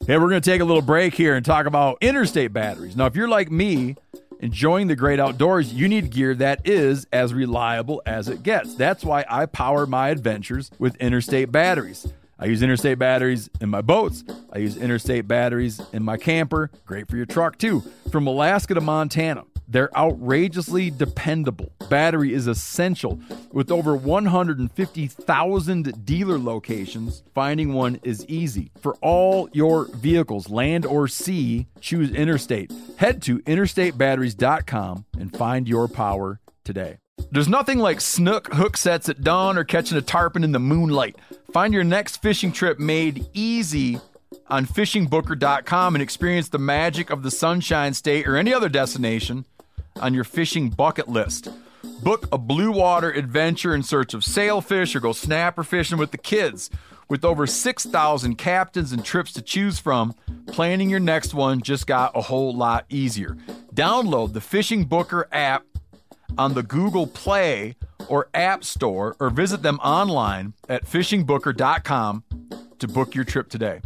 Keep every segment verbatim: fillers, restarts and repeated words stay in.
Hey, we're going to take a little break here and talk about Interstate batteries. Now, if you're like me, enjoying the great outdoors, you need gear that is as reliable as it gets. That's why I power my adventures with Interstate batteries. I use Interstate batteries in my boats. I use Interstate batteries in my camper. Great for your truck, too. From Alaska to Montana, they're outrageously dependable. Battery is essential. With over one hundred fifty thousand dealer locations, finding one is easy. For all your vehicles, land or sea, choose Interstate. Head to interstate batteries dot com and find your power today. There's nothing like snook hook sets at dawn or catching a tarpon in the moonlight. Find your next fishing trip made easy on fishing booker dot com and experience the magic of the Sunshine State or any other destination on your fishing bucket list. Book a blue water adventure in search of sailfish or go snapper fishing with the kids. With over six thousand captains and trips to choose from, planning your next one just got a whole lot easier. Download the Fishing Booker app on the Google Play or App Store, or visit them online at fishing booker dot com to book your trip today.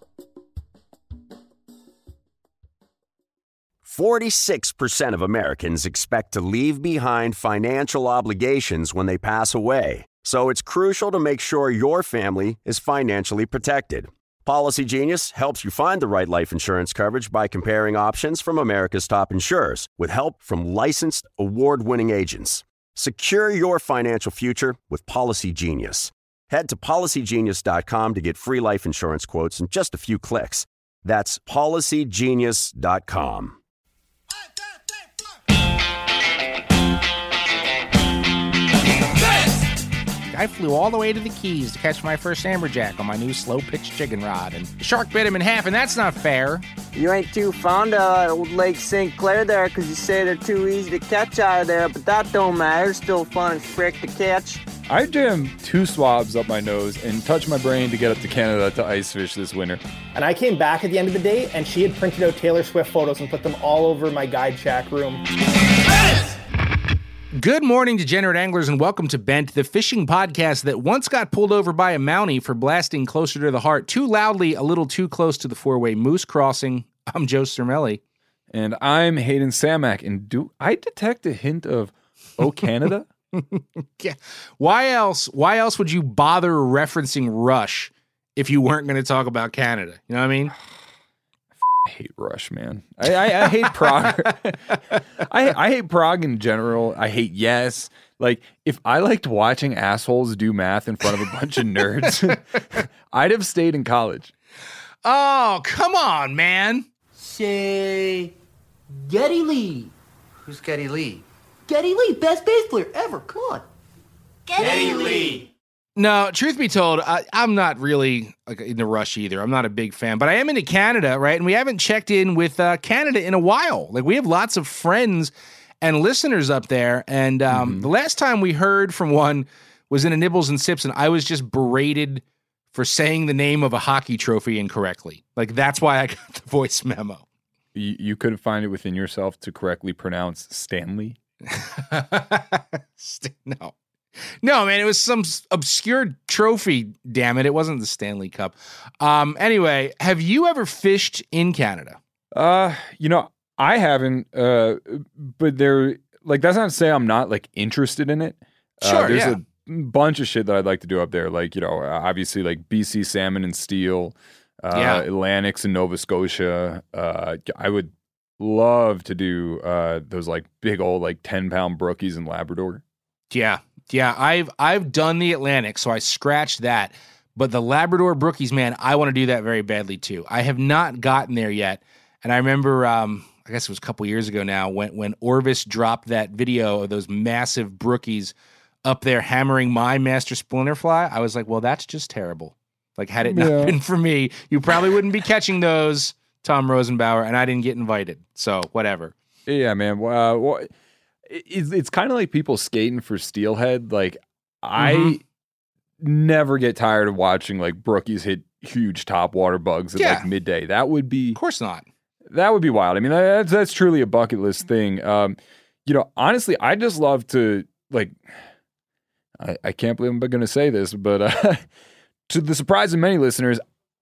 forty-six percent of Americans expect to leave behind financial obligations when they pass away. So it's crucial to make sure your family is financially protected. Policy Genius helps you find the right life insurance coverage by comparing options from America's top insurers with help from licensed, award-winning agents. Secure your financial future with Policy Genius. Head to policy genius dot com to get free life insurance quotes in just a few clicks. That's policy genius dot com. I flew all the way to the Keys to catch my first amberjack on my new slow-pitch chicken rod, and the shark bit him in half, and that's not fair. You ain't too fond of old Lake Saint Clair there because you say they're too easy to catch out of there, but that don't matter. It's still fun as frick to catch. I jammed two swabs up my nose and touched my brain to get up to Canada to ice fish this winter. And I came back at the end of the day, and she had printed out Taylor Swift photos and put them all over my guide shack room. Good morning, degenerate anglers, and welcome to Bent, the fishing podcast that once got pulled over by a Mountie for blasting closer to the heart too loudly, a little too close to the four-way moose crossing. I'm Joe Cermelli. And I'm Hayden Samak, and do I detect a hint of, oh, Canada? Yeah. Why else, why else would you bother referencing Rush if you weren't going to talk about Canada? You know what I mean? I hate Rush, man. I, I, I hate Prague. I, I hate Prague in general. I hate Yes. Like, if I liked watching assholes do math in front of a bunch of nerds, I'd have stayed in college. Oh, come on, man. Say, Geddy Lee. Who's Geddy Lee? Geddy Lee, best bass player ever. Come on. Geddy, Geddy Lee. No, truth be told, I, I'm not really like into Rush either. I'm not a big fan, but I am into Canada, right? And we haven't checked in with uh, Canada in a while. Like, we have lots of friends and listeners up there, and um, mm-hmm. the last time we heard from one was in a Nibbles and Sips, and I was just berated for saying the name of a hockey trophy incorrectly. Like, that's why I got the voice memo. You, you couldn't find it within yourself to correctly pronounce Stanley? No. No, man, it was some obscure trophy, damn it. It wasn't the Stanley Cup. Um, anyway, have you ever fished in Canada? Uh, you know, I haven't, uh, but there, like, that's not to say I'm not, like, interested in it. Sure, uh, there's yeah. a bunch of shit that I'd like to do up there. Like, you know, obviously, like, B C salmon and steel, uh, yeah. Atlantics and Nova Scotia. Uh, I would love to do uh, those, like, big old, like, ten-pound brookies in Labrador. Yeah. Yeah, I've I've done the Atlantic, so I scratched that. But the Labrador brookies, man, I want to do that very badly too. I have not gotten there yet. And I remember, um, I guess it was a couple years ago now, when when Orvis dropped that video of those massive brookies up there hammering my master splinterfly. I was like, well, that's just terrible. Like, had it not yeah. been for me, you probably wouldn't be catching those, Tom Rosenbauer, and I didn't get invited. So whatever. Yeah, man. Uh, well, It's, it's kind of like people skating for steelhead. Like, I mm-hmm. never get tired of watching, like, brookies hit huge top water bugs at, yeah. like, midday. That would be... Of course not. That would be wild. I mean, that's, that's truly a bucket list thing. Um, you know, honestly, I just love to, like... I, I can't believe I'm going to say this, but uh, to the surprise of many listeners,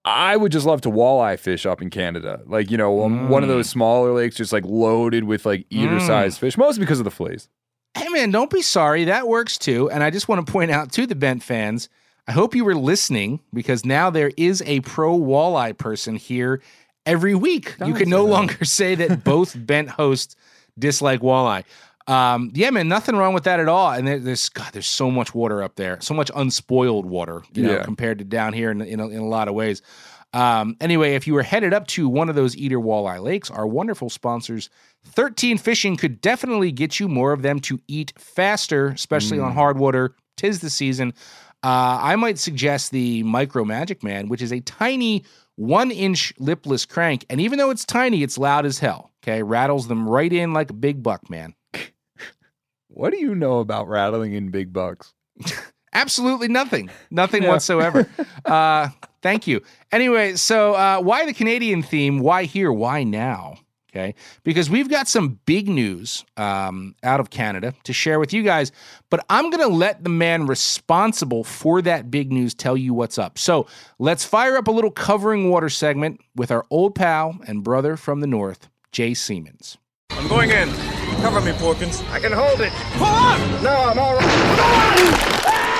I would just love to walleye fish up in Canada. Like, you know, mm. one of those smaller lakes just like loaded with like eater-sized mm. fish, mostly because of the fillets. Hey, man, don't be sorry. That works too. And I just want to point out to the Bent fans, I hope you were listening because now there is a pro walleye person here every week. Don't you can no that. longer say that both Bent hosts dislike walleye. Um, yeah, man, nothing wrong with that at all. And there, there's God, there's so much water up there, so much unspoiled water, you know, yeah. compared to down here in in a, in a lot of ways. Um, anyway, if you were headed up to one of those eater walleye lakes, our wonderful sponsors, thirteen Fishing, could definitely get you more of them to eat faster, especially mm. on hard water. 'Tis the season. Uh, I might suggest the Micro Magic Man, which is a tiny one-inch lipless crank, and even though it's tiny, it's loud as hell. Okay, rattles them right in like a big buck, man. What do you know about rattling in big bucks? Absolutely nothing. Nothing yeah. whatsoever. Uh, thank you. Anyway, so uh, why the Canadian theme? Why here? Why now? Okay, because we've got some big news um, out of Canada to share with you guys, but I'm going to let the man responsible for that big news tell you what's up. So let's fire up a little Covering Water segment with our old pal and brother from the north, Jay Siemens. I'm going in. Cover me, Porkins. I can hold it. Pull up! No, I'm all right.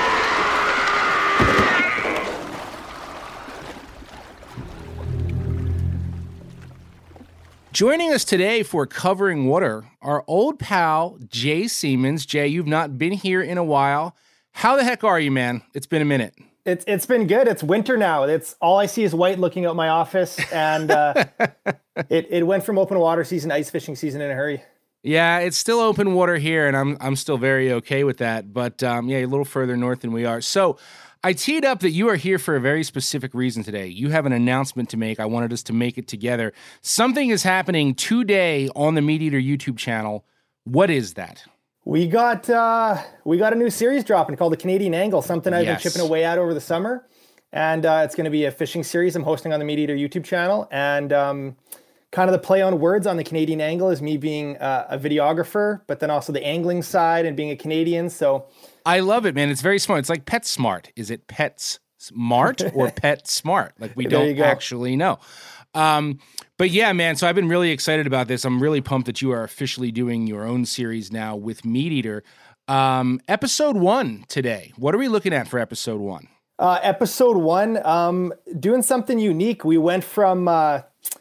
Joining us today for Covering Water, our old pal, Jay Siemens. Jay, you've not been here in a while. How the heck are you, man? It's been a minute. It's It's been good. It's winter now. It's all I see is white looking out my office, and uh, it, it went from open water season to ice fishing season in a hurry. Yeah, it's still open water here, and I'm I'm still very okay with that. But um, yeah, a little further north than we are. So I teed up that you are here for a very specific reason today. You have an announcement to make. I wanted us to make it together. Something is happening today on the Meat Eater YouTube channel. What is that? We got uh, we got a new series dropping called The Canadian Angle, something I've yes. been chipping away at over the summer. And uh, it's going to be a fishing series I'm hosting on the Meat Eater YouTube channel. And um, kind of the play on words on the Canadian Angle is me being uh, a videographer, but then also the angling side and being a Canadian. So I love it, man. It's very smart. It's like Pet Smart. Is it Pet Smart or Pet Smart? Like we don't actually know. Um, but yeah, man, so I've been really excited about this. I'm really pumped that you are officially doing your own series now with Meat Eater. Um, episode one today. What are we looking at for episode one? Uh, episode one, um, doing something unique. We went from uh,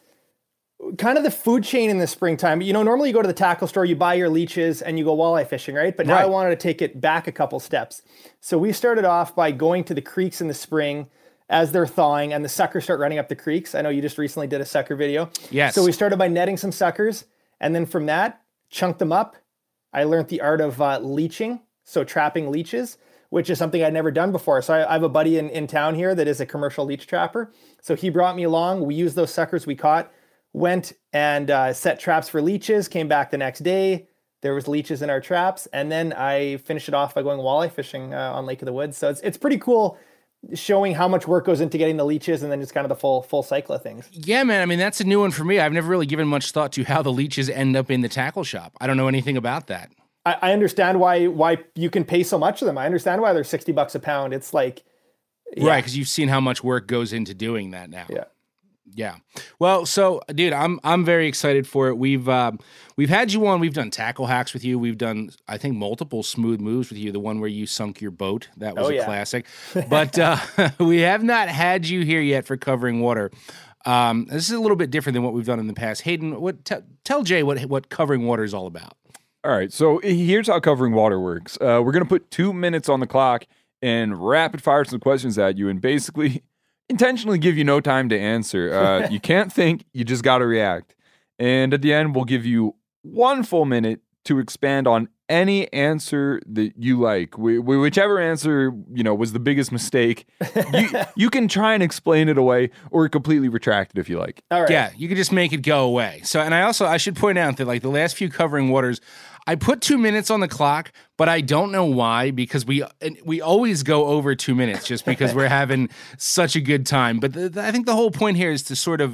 kind of the food chain in the springtime. You know, normally you go to the tackle store, you buy your leeches, and you go walleye fishing, right? But now right. I wanted to take it back a couple steps. So we started off by going to the creeks in the spring as they're thawing and the suckers start running up the creeks. I know you just recently did a sucker video. Yes. So we started by netting some suckers, and then from that, chunked them up. I learned the art of uh, leeching, so trapping leeches, which is something I'd never done before. So I, I have a buddy in, in town here that is a commercial leech trapper. So he brought me along. We used those suckers we caught, went and uh, set traps for leeches, came back the next day. There was leeches in our traps. And then I finished it off by going walleye fishing uh, on Lake of the Woods. So it's it's pretty cool showing how much work goes into getting the leeches and then just kind of the full full cycle of things. Yeah, man. I mean, that's a new one for me. I've never really given much thought to how the leeches end up in the tackle shop. I don't know anything about that. I, I understand why why you can pay so much of them. I understand why they're sixty bucks a pound. It's like... Yeah. Right, because you've seen how much work goes into doing that now. Yeah. Yeah. Well, so dude, I'm I'm very excited for it. We've uh, we've had you on. We've done tackle hacks with you. We've done, I think, multiple smooth moves with you. The one where you sunk your boat, that was oh, a yeah. classic. But uh, we have not had you here yet for Covering Water. Um, this is a little bit different than what we've done in the past. Hayden, what t- tell Jay what what Covering Water is all about. All right, so here's how Covering Water works. Uh, we're gonna put two minutes on the clock and rapid fire some questions at you, and basically intentionally give you no time to answer. Uh, you can't think, you just got to react. And at the end, we'll give you one full minute to expand on any answer that you like. We, we, whichever answer, you know, was the biggest mistake, you, you can try and explain it away or completely retract it if you like. All right. Yeah, you can just make it go away. So, and I also, I should point out that like the last few Covering Waters, I put two minutes on the clock, but I don't know why, because we we always go over two minutes just because we're having such a good time. But the, the, I think the whole point here is to sort of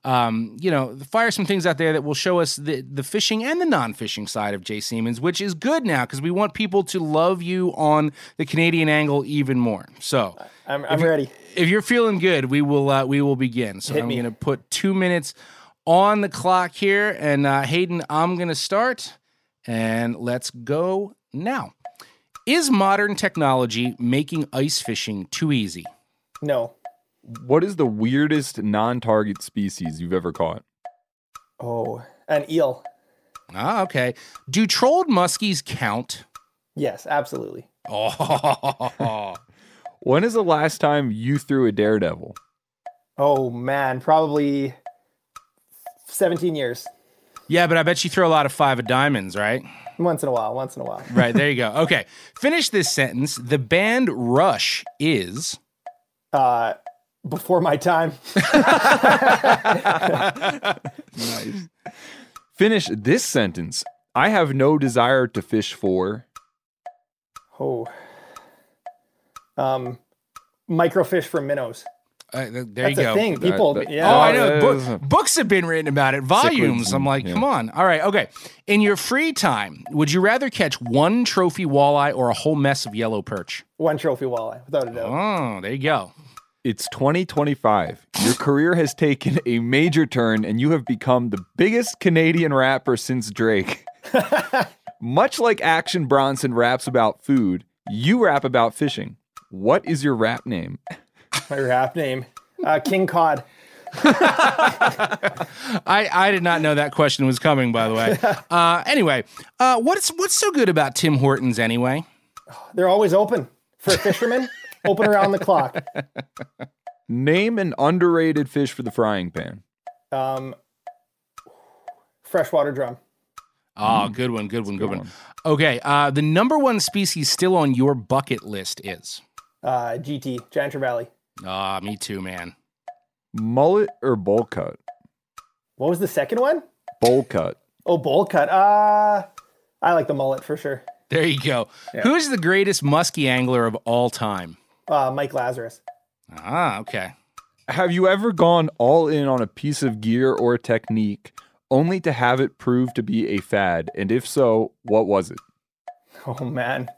um, you know, fire some things out there that will show us the, the fishing and the non-fishing side of Jay Siemens, which is good now because we want people to love you on the Canadian angle even more. So I'm, I'm if you- ready. If you're feeling good, we will uh, we will begin. So Hit I'm me. going to put two minutes on the clock here, and uh, Hayden, I'm going to start, and let's go now. Is modern technology making ice fishing too easy? No. What is the weirdest non-target species you've ever caught? Oh, an eel. Ah, okay. Do trolled muskies count? Yes, absolutely. Oh, When is the last time you threw a daredevil? Oh man, probably seventeen years. yeah, but I bet you throw a lot of five of diamonds, right? Once in a while, once in a while. Right, there you go. Okay, finish this sentence. The band Rush is... Uh, before my time. Nice. Finish this sentence. I have no desire to fish for... Oh. Um, microfish from minnows. Uh, th- there That's you go. a thing. People, That- that- yeah. Oh, I Yeah, know. it Book, is. books have been written about it, volumes. Cichlids I'm and- like, yeah. come on. All right, okay. In your free time, would you rather catch one trophy walleye or a whole mess of yellow perch? One trophy walleye, without a doubt. Oh, there you go. It's twenty twenty-five. Your career has taken a major turn and you have become the biggest Canadian rapper since Drake. Much like Action Bronson raps about food, you rap about fishing. What is your rap name? My rap name, uh, King Cod. I, I did not know that question was coming, by the way. Uh, anyway, uh, what's what's so good about Tim Hortons anyway? They're always open for fishermen. Open around the clock. Name an underrated fish for the frying pan. Um, freshwater drum. Oh, good one, good one, good, good one. one. Okay, uh, the number one species still on your bucket list is? Uh, G T, Giant Trevally. Ah, me too, man. Mullet or bowl cut? What was the second one? Bowl cut. Oh, bowl cut. Uh, I like the mullet for sure. There you go. Yeah. Who is the greatest muskie angler of all time? Uh, Mike Lazarus. Ah, okay. Have you ever gone all in on a piece of gear or technique only to have it prove to be a fad? And if so, what was it? Oh man.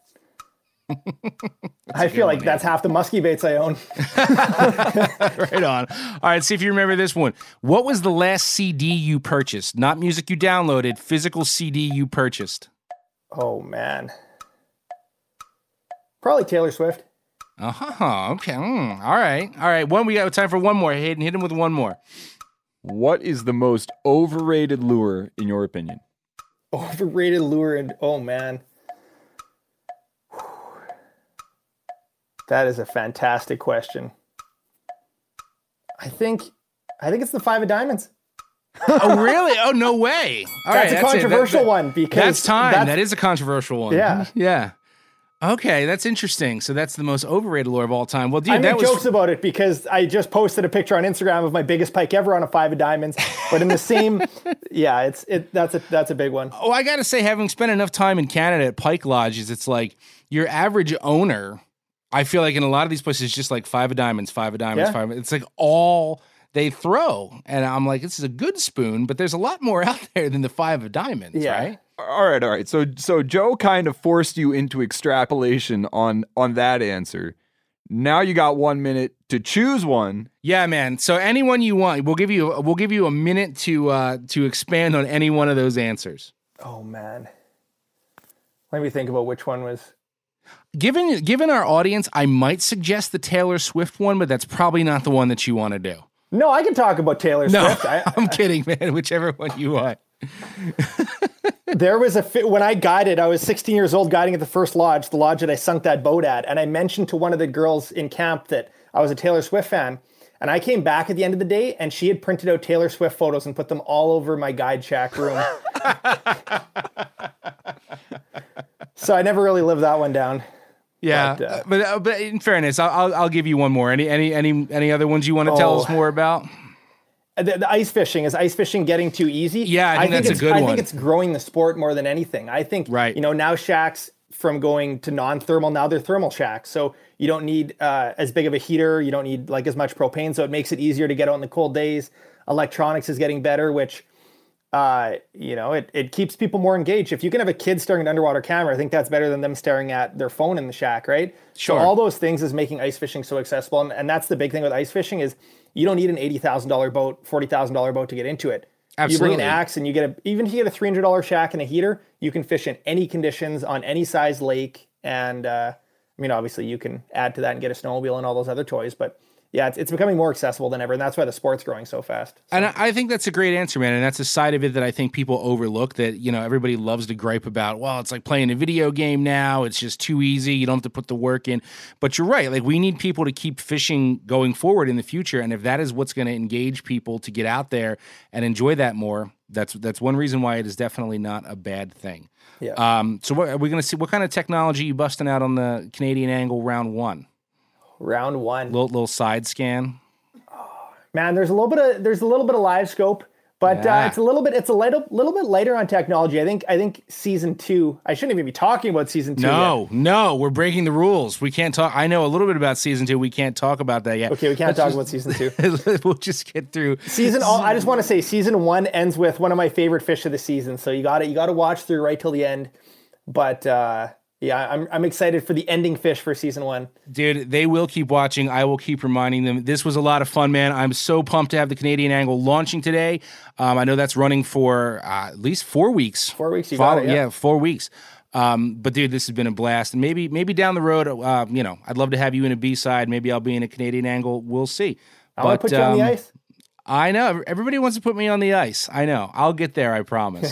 I feel like that's half the muskie baits I own. Right on. All right, see if you remember this one. What was the last C D you purchased? Not music you downloaded, physical C D you purchased. Oh man. Probably Taylor Swift. Uh-huh. Okay. Mm, all right. All right. One, we got time for one more. Hayden, hit him with one more. What is the most overrated lure in your opinion? Overrated lure and oh man. That is a fantastic question. I think I think it's the five of diamonds. Oh, really? Oh, no way. All that's right, a controversial it. That- that- one because That's time. that's- That is a controversial one. Yeah. Yeah. Okay, that's interesting. So that's the most overrated lure of all time. Well, dude, I that make was jokes about it because I just posted a picture on Instagram of my biggest pike ever on a five of diamonds. But in the same, yeah, it's it. That's a that's a big one. Oh, I got to say, having spent enough time in Canada at Pike Lodges, it's like your average owner, I feel like in a lot of these places, it's just like five of diamonds, five of diamonds, Yeah. five. It's like all they throw. And I'm like, this is a good spoon, but there's a lot more out there than the five of diamonds, Yeah. right? All right, all right. So so Joe kind of forced you into extrapolation on on that answer. Now you got one minute to choose one. Yeah, man. So anyone you want, we'll give you we'll give you a minute to uh, to expand on any one of those answers. Oh man, let me think about which one was. Given given our audience, I might suggest the Taylor Swift one, but that's probably not the one that you want to do. No, I can talk about Taylor No, Swift. I, I'm kidding, man. Whichever one you want. There was a fi- when I guided, I was sixteen years old guiding at the first lodge, the lodge that I sunk that boat at, and I mentioned to one of the girls in camp that I was a Taylor Swift fan. And I came back at the end of the day, and she had printed out Taylor Swift photos and put them all over my guide shack room. So I never really lived that one down. Yeah, But, uh, but uh, but in fairness, I'll, I'll I'll give you one more. Any any any any other ones you want to tell Oh. us more about? The, the ice fishing, is ice fishing getting too easy? Yeah, I think that's a it's, good I one. think it's growing the sport more than anything. I think, Right. you know, now shacks, from going to non-thermal. Now they're thermal shacks. So you don't need uh, as big of a heater. You don't need like as much propane. So it makes it easier to get out in the cold days. Electronics is getting better, which, uh, you know, it, it keeps people more engaged. If you can have a kid staring at an underwater camera, I think that's better than them staring at their phone in the shack, right? Sure. So all those things is making ice fishing so accessible. And, and that's the big thing with ice fishing is you don't need an eighty thousand dollars boat, forty thousand dollars boat to get into it. Absolutely. You bring an axe and you get a, even if you get a three hundred dollars shack and a heater, you can fish in any conditions on any size lake. And, uh, I mean, obviously you can add to that and get a snowmobile and all those other toys, but yeah, it's, it's becoming more accessible than ever. And that's why the sport's growing so fast. So. And I think that's a great answer, man. And that's a side of it that I think people overlook, that, you know, everybody loves to gripe about, well, it's like playing a video game now. It's just too easy. You don't have to put the work in. But you're right. Like, we need people to keep fishing going forward in the future. And if that is what's going to engage people to get out there and enjoy that more, that's that's one reason why it is definitely not a bad thing. Yeah. Um, so what, are we going to see? What kind of technology you busting out on the Canadian Angle round one? Round one. Little, little side scan. Man, there's a little bit of there's a little bit of live scope, but Yeah. uh, it's a little bit it's a little little bit lighter on technology. I think I think season two. I shouldn't even be talking about season two. No, yet. no, we're breaking the rules. We can't talk. I know a little bit about season two. We can't talk about that yet. Okay, we can't Let's talk just- about season two. We'll just get through Season. all- I just want to say, season one ends with one of my favorite fish of the season. So you got to you got to watch through right till the end. But uh, yeah, I'm I'm excited for the ending fish for season one. Dude, they will keep watching. I will keep reminding them. This was a lot of fun, man. I'm so pumped to have the Canadian Angle launching today. Um, I know that's running for uh, at least four weeks. Four weeks, you Follow- got it. Yeah. yeah, four weeks. Um, but dude, this has been a blast. And maybe, maybe down the road, uh, you know, I'd love to have you in a B side. Maybe I'll be in a Canadian Angle. We'll see. I want to put you on the um, ice. I know. Everybody wants to put me on the ice. I know. I'll get there, I promise.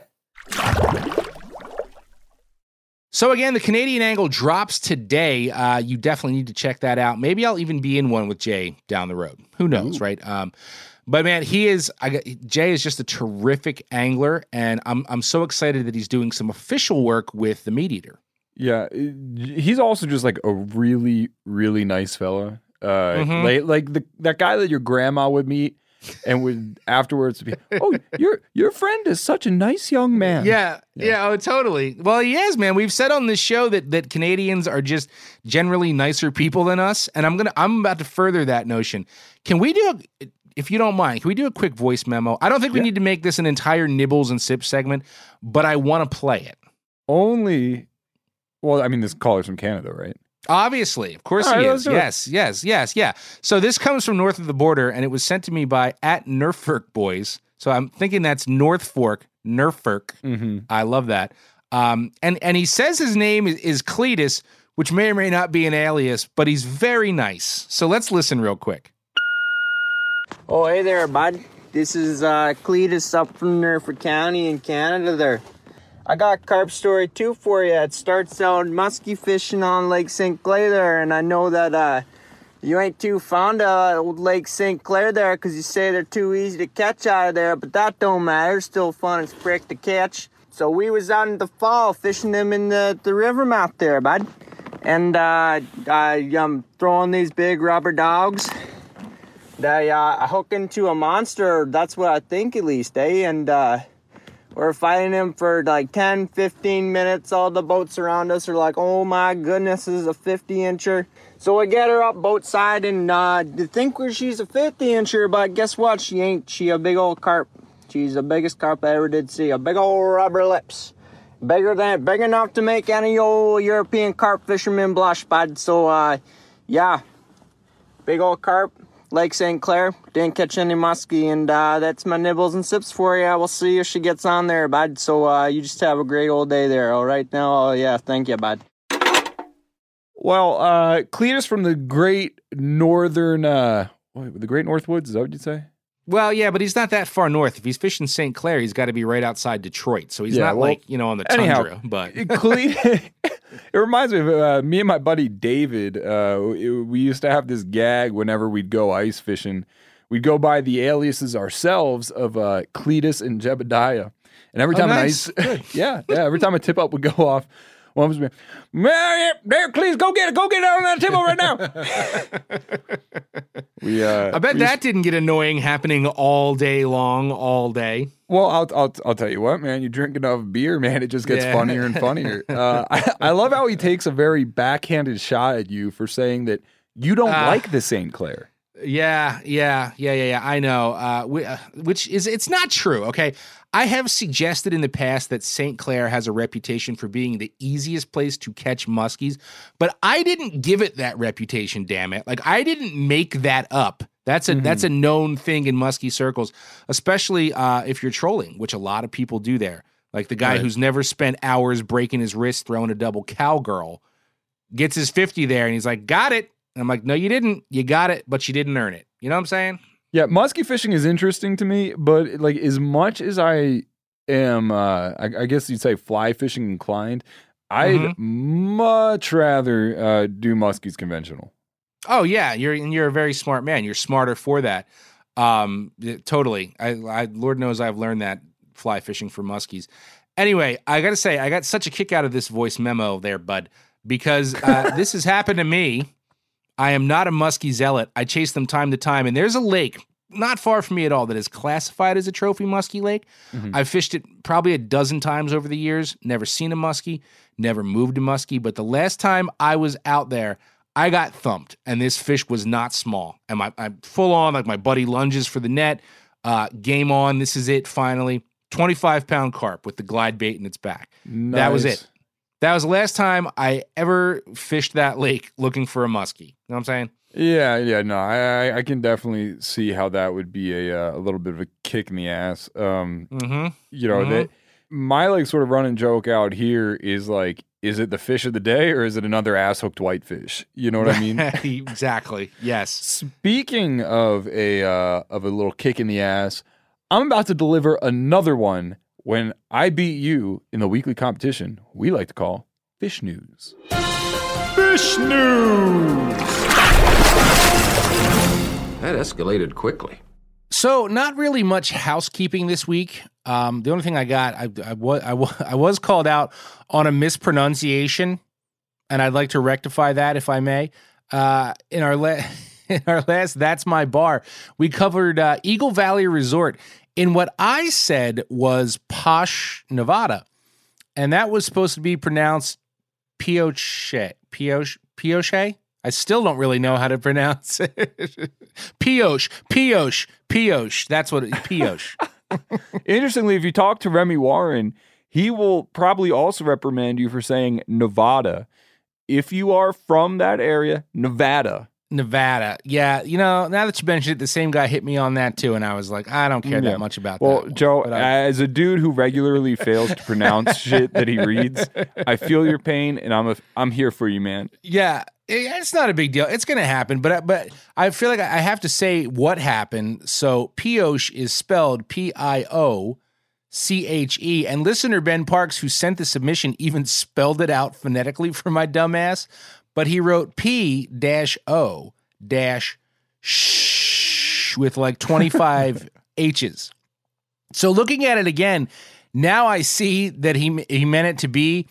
So again, the Canadian Angle drops today. Uh, you definitely need to check that out. Maybe I'll even be in one with Jay down the road. Who knows, Ooh. right? Um, but man, he is. I got, Jay is just a terrific angler, and I'm I'm so excited that he's doing some official work with the Meat Eater. Yeah, he's also just like a really really nice fella. Uh, Mhm. like like the that guy that your grandma would meet. And would afterwards be, oh, your your friend is such a nice young man. Yeah, yeah, yeah, oh, totally. Well, he is, man. We've said on this show that that Canadians are just generally nicer people than us, and I'm gonna I'm about to further that notion. Can we do a, if you don't mind, can we do a quick voice memo? I don't think we Yeah. need to make this an entire nibbles and sips segment, but I want to play it. Only, well, I mean, this caller's from Canada, right? Obviously, of course All he right, is. let's do it. Yes, yes, yes, yeah. So this comes from north of the border, and it was sent to me by at Norfolk Boys. So I'm thinking that's North Fork, Norfolk. Mm-hmm. I love that. Um, and and he says his name is, is Cletus, which may or may not be an alias, but he's very nice. So let's listen real quick. Oh, hey there, bud. This is uh, Cletus up from Norfolk County in Canada there. I got a carp story too for you. It starts out musky fishing on Lake Saint Clair there, and I know that uh, you ain't too fond of old Lake Saint Clair there because you say they're too easy to catch out of there, but that don't matter. Still fun as frick to catch. So we was out in the fall fishing them in the, the river mouth there, bud. And uh, I, I'm throwing these big rubber dogs. They uh, I hook into a monster, that's what I think at least, eh? And uh, we're fighting him for like ten, fifteen minutes. All the boats around us are like, oh my goodness, this is a fifty incher. So we get her up boat side and uh, you think she's a fifty incher, but guess what? She ain't. She a big old carp. She's the biggest carp I ever did see. A big old rubber lips. Bigger than, big enough to make any old European carp fisherman blush, bud. So, uh, yeah. Big old carp. Lake Saint Clair. Didn't catch any muskie, and uh, that's my nibbles and sips for you. We'll see if she gets on there, bud. So uh, you just have a great old day there, all right? Now, oh, yeah, thank you, bud. Well, uh, Cletus from the great northern, uh, what, the great North Woods, is that what you'd say? Well, yeah, but he's not that far north. If he's fishing Saint Clair, he's got to be right outside Detroit. So he's Yeah, not well, like, you know, on the anyhow, tundra. But Cle- it reminds me of uh, me and my buddy David. Uh, it- we used to have this gag whenever we'd go ice fishing. We'd go by the aliases ourselves of uh, Cletus and Jebediah. And every Oh, time nice. an ice, yeah, yeah, every time a tip up would go off, One was, man, there, please go get it. Go get it on that table right now. we, uh, I bet we that didn't get annoying happening all day long, all day. Well, I'll, I'll I'll tell you what, man. You drink enough beer, man, it just gets Yeah. funnier and funnier. Uh, I, I love how he takes a very backhanded shot at you for saying that you don't Uh, like the Saint Clair. Yeah, yeah, yeah, yeah, yeah. I know. Uh, we, uh, which is, it's not true. Okay, I have suggested in the past that Saint Clair has a reputation for being the easiest place to catch muskies, but I didn't give it that reputation. Damn it! Like I didn't make that up. That's a Mm-hmm. that's a known thing in muskie circles, especially uh, if you're trolling, which a lot of people do there. Like the guy Right. who's never spent hours breaking his wrist throwing a double cowgirl gets his fifty there, and he's like, "Got it." And I'm like, "No, you didn't. You got it, but you didn't earn it." You know what I'm saying? Yeah, muskie fishing is interesting to me, but like as much as I am, uh, I, I guess you'd say fly fishing inclined, I'd Mhm. much rather uh, do muskies conventional. Oh yeah, you're and you're a very smart man. You're smarter for that. Um, yeah, totally. I, I, Lord knows I've learned that fly fishing for muskies. Anyway, I got to say, I got such a kick out of this voice memo there, bud, because uh, this has happened to me. I am not a muskie zealot. I chase them time to time, and there's a lake not far from me at all that is classified as a trophy muskie lake. Mm-hmm. I've fished it probably a dozen times over the years. Never seen a muskie. Never moved a muskie. But the last time I was out there, I got thumped, and this fish was not small. And my, I'm full on, like my buddy lunges for the net. Uh, game on. This is it. Finally, twenty-five pound carp with the glide bait in its back. That was Nice. it. That was the last time I ever fished that lake looking for a muskie. You know what I'm saying? Yeah, yeah, no, I, I, I can definitely see how that would be a uh, a little bit of a kick in the ass. Um, Mm-hmm. you know Mhm. that my like sort of running joke out here is like, is it the fish of the day or is it another ass hooked whitefish? You know what I mean? Exactly. Yes. Speaking of a uh, of a little kick in the ass, I'm about to deliver another one when I beat you in the weekly competition we like to call Fish News. Fish News. That escalated quickly. So, not really much housekeeping this week. Um, the only thing I got, I, I, wa- I, wa- I was called out on a mispronunciation, and I'd like to rectify that if I may. Uh, in our la- in our last That's My Bar, we covered uh, Eagle Valley Resort in what I said was Posh, Nevada, and that was supposed to be pronounced Pioche. Pioche? Pioche? I still don't really know how to pronounce it. Pioche, Pioche, Pioche. That's what it, Pioche. Interestingly, if you talk to Remy Warren, he will probably also reprimand you for saying Nevada. If you are from that area, Nevada. Nevada. Yeah, you know, now that you mentioned it, the same guy hit me on that too, and I was like, I don't care Yeah. that much about Well, that. Joe, But I- as a dude who regularly fails to pronounce shit that he reads, I feel your pain, and I'm a, I'm here for you, man. Yeah, it- it's not a big deal. It's going to happen, but but I feel like I have to say what happened. So Pioche is spelled P I O C H E, and listener Ben Parks, who sent the submission, even spelled it out phonetically for my dumbass. But he wrote P dash O dash sh with like twenty-five H's. So looking at it again, now I see that he he meant it to be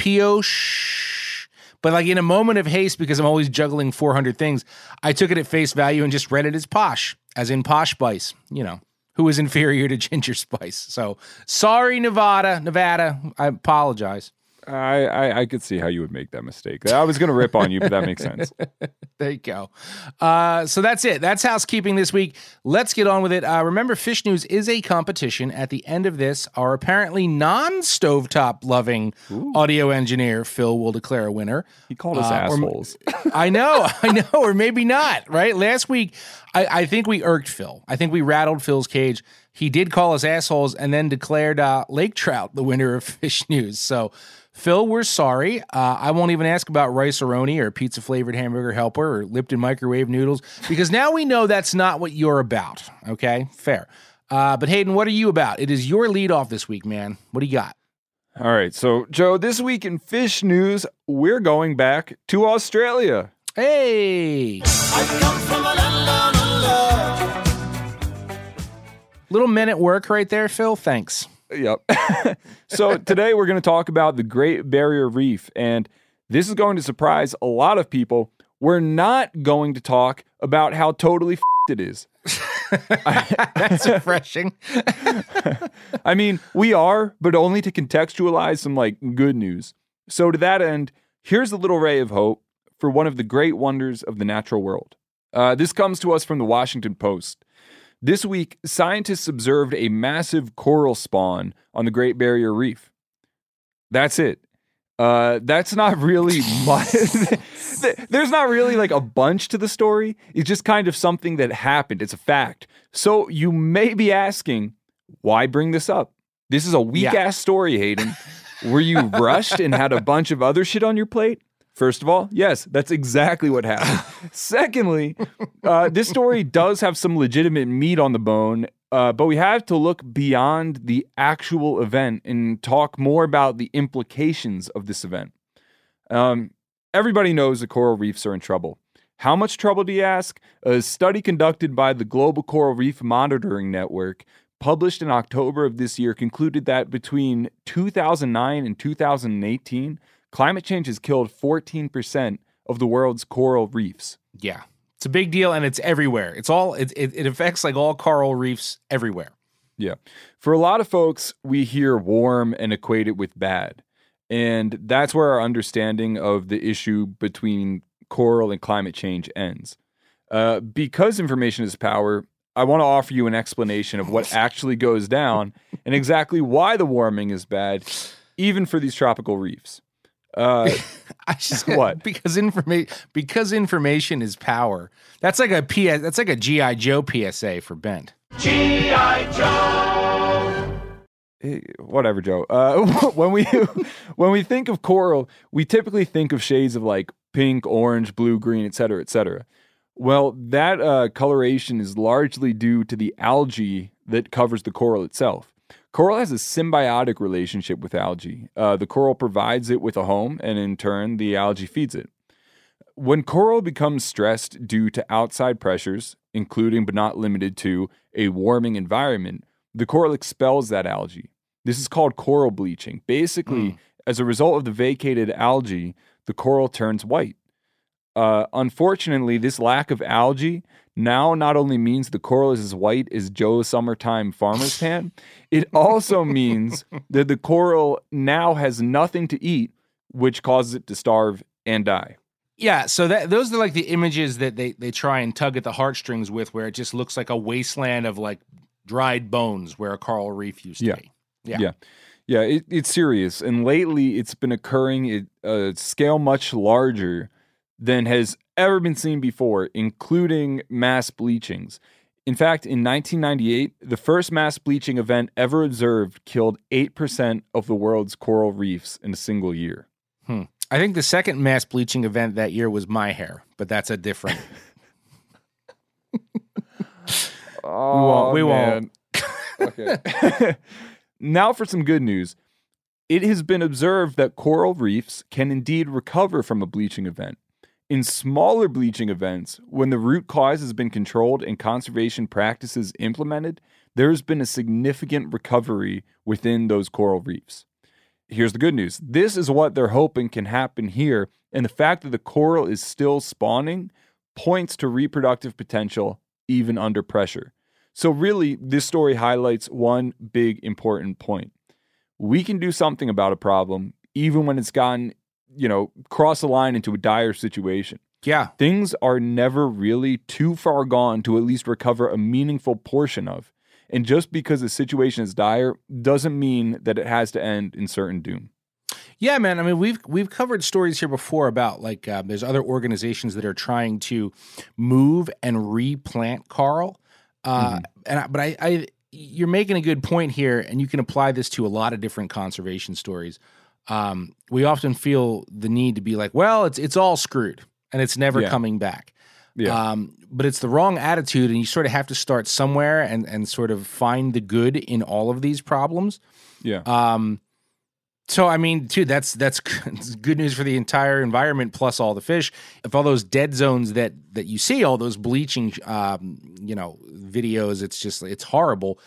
Pioche. But like in a moment of haste, because I'm always juggling four hundred things, I took it at face value and just read it as posh, as in Posh Spice, you know, who is inferior to Ginger Spice. So sorry, Nevada, Nevada. I apologize. I, I, I could see how you would make that mistake. I was going to rip on you, but that makes sense. There you go. Uh, so that's it. That's housekeeping this week. Let's get on with it. Uh, remember, Fish News is a competition. At the end of this, our apparently non-stovetop loving audio engineer, Phil, will declare a winner. He called us Uh, or- assholes. I know, I know, or maybe not, right? Last week, I, I think we irked Phil. I think we rattled Phil's cage. He did call us assholes and then declared uh, Lake Trout the winner of Fish News. So, Phil, we're sorry. Uh, I won't even ask about Rice-A-Roni or pizza-flavored hamburger helper or Lipton microwave noodles because now we know that's not what you're about, okay? Fair. Uh, but, Hayden, what are you about? It is your lead off this week, man. What do you got? All right. So, Joe, this week in Fish News, we're going back to Australia. Hey! Little men at work right there, Phil. Thanks. Yep. So today we're going to talk about the Great Barrier Reef, and this is going to surprise a lot of people. We're not going to talk about how totally f***ed it is. That's refreshing. I mean, we are, but only to contextualize some like good news. So to that end, here's a little ray of hope for one of the great wonders of the natural world. Uh, this comes to us from the Washington Post. This week, scientists observed a massive coral spawn on the Great Barrier Reef. That's it. Uh, that's not really much. There's not really like a bunch to the story. It's just kind of something that happened. It's a fact. So you may be asking, why bring this up? This is a weak Yeah. ass story, Hayden. Were you rushed and had a bunch of other shit on your plate? First of all, yes, that's exactly what happened. Secondly, uh, this story does have some legitimate meat on the bone, uh, but we have to look beyond the actual event and talk more about the implications of this event. Um, everybody knows that coral reefs are in trouble. How much trouble, do you ask? A study conducted by the Global Coral Reef Monitoring Network, published in October of this year, concluded that between two thousand nine and two thousand eighteen, climate change has killed fourteen percent of the world's coral reefs. Yeah. It's a big deal, and it's everywhere. It's all it, it, it affects like all coral reefs everywhere. Yeah. For a lot of folks, we hear warm and equate it with bad. And that's where our understanding of the issue between coral and climate change ends. Uh, because information is power, I want to offer you an explanation of what actually goes down and exactly why the warming is bad, even for these tropical reefs. Uh, I just, what? Because information because information is power. That's like a P S. That's like a G I Joe P S A for Bent. G I Joe. Hey, whatever, Joe. Uh, when we when we think of coral, we typically think of shades of like pink, orange, blue, green, et cetera, et cetera. Well, that uh, coloration is largely due to the algae that covers the coral itself. Coral has a symbiotic relationship with algae. Uh, the coral provides it with a home, and in turn, the algae feeds it. When coral becomes stressed due to outside pressures, including but not limited to a warming environment, the coral expels that algae. This is called coral bleaching. Basically, mm. as a result of the vacated algae, the coral turns white. Uh, unfortunately, this lack of algae now not only means the coral is as white as Joe's summertime farmer's tan, it also means that the coral now has nothing to eat, which causes it to starve and die. Yeah, so that those are like the images that they, they try and tug at the heartstrings with, where it just looks like a wasteland of like dried bones where a coral reef used to yeah. be. Yeah. Yeah. Yeah, it, it's serious. And lately it's been occurring at a scale much larger than has ever been seen before, including mass bleachings. In fact, in nineteen ninety-eight, the first mass bleaching event ever observed killed eight percent of the world's coral reefs in a single year. Hmm. I think the second mass bleaching event that year was my hair, but that's a different... oh, we won't. Man. Okay. Now for some good news. It has been observed that coral reefs can indeed recover from a bleaching event. In smaller bleaching events, when the root cause has been controlled and conservation practices implemented, there has been a significant recovery within those coral reefs. Here's the good news. This is what they're hoping can happen here, and the fact that the coral is still spawning points to reproductive potential even under pressure. So really, this story highlights one big important point. We can do something about a problem even when it's gotten, you know, cross the line into a dire situation. Yeah. Things are never really too far gone to at least recover a meaningful portion of. And just because the situation is dire doesn't mean that it has to end in certain doom. Yeah, man. I mean, we've we've covered stories here before about like uh, there's other organizations that are trying to move and replant coral. Uh, mm-hmm. And I, but I, I, you're making a good point here, and you can apply this to a lot of different conservation stories. Um, we often feel the need to be like, well, it's it's all screwed and it's never yeah. coming back. Yeah. Um, but it's the wrong attitude, and you sort of have to start somewhere and and sort of find the good in all of these problems. Yeah. Um. So I mean, dude, that's that's good news for the entire environment, plus all the fish. If all those dead zones that that you see, all those bleaching, um, you know, videos, it's just it's horrible.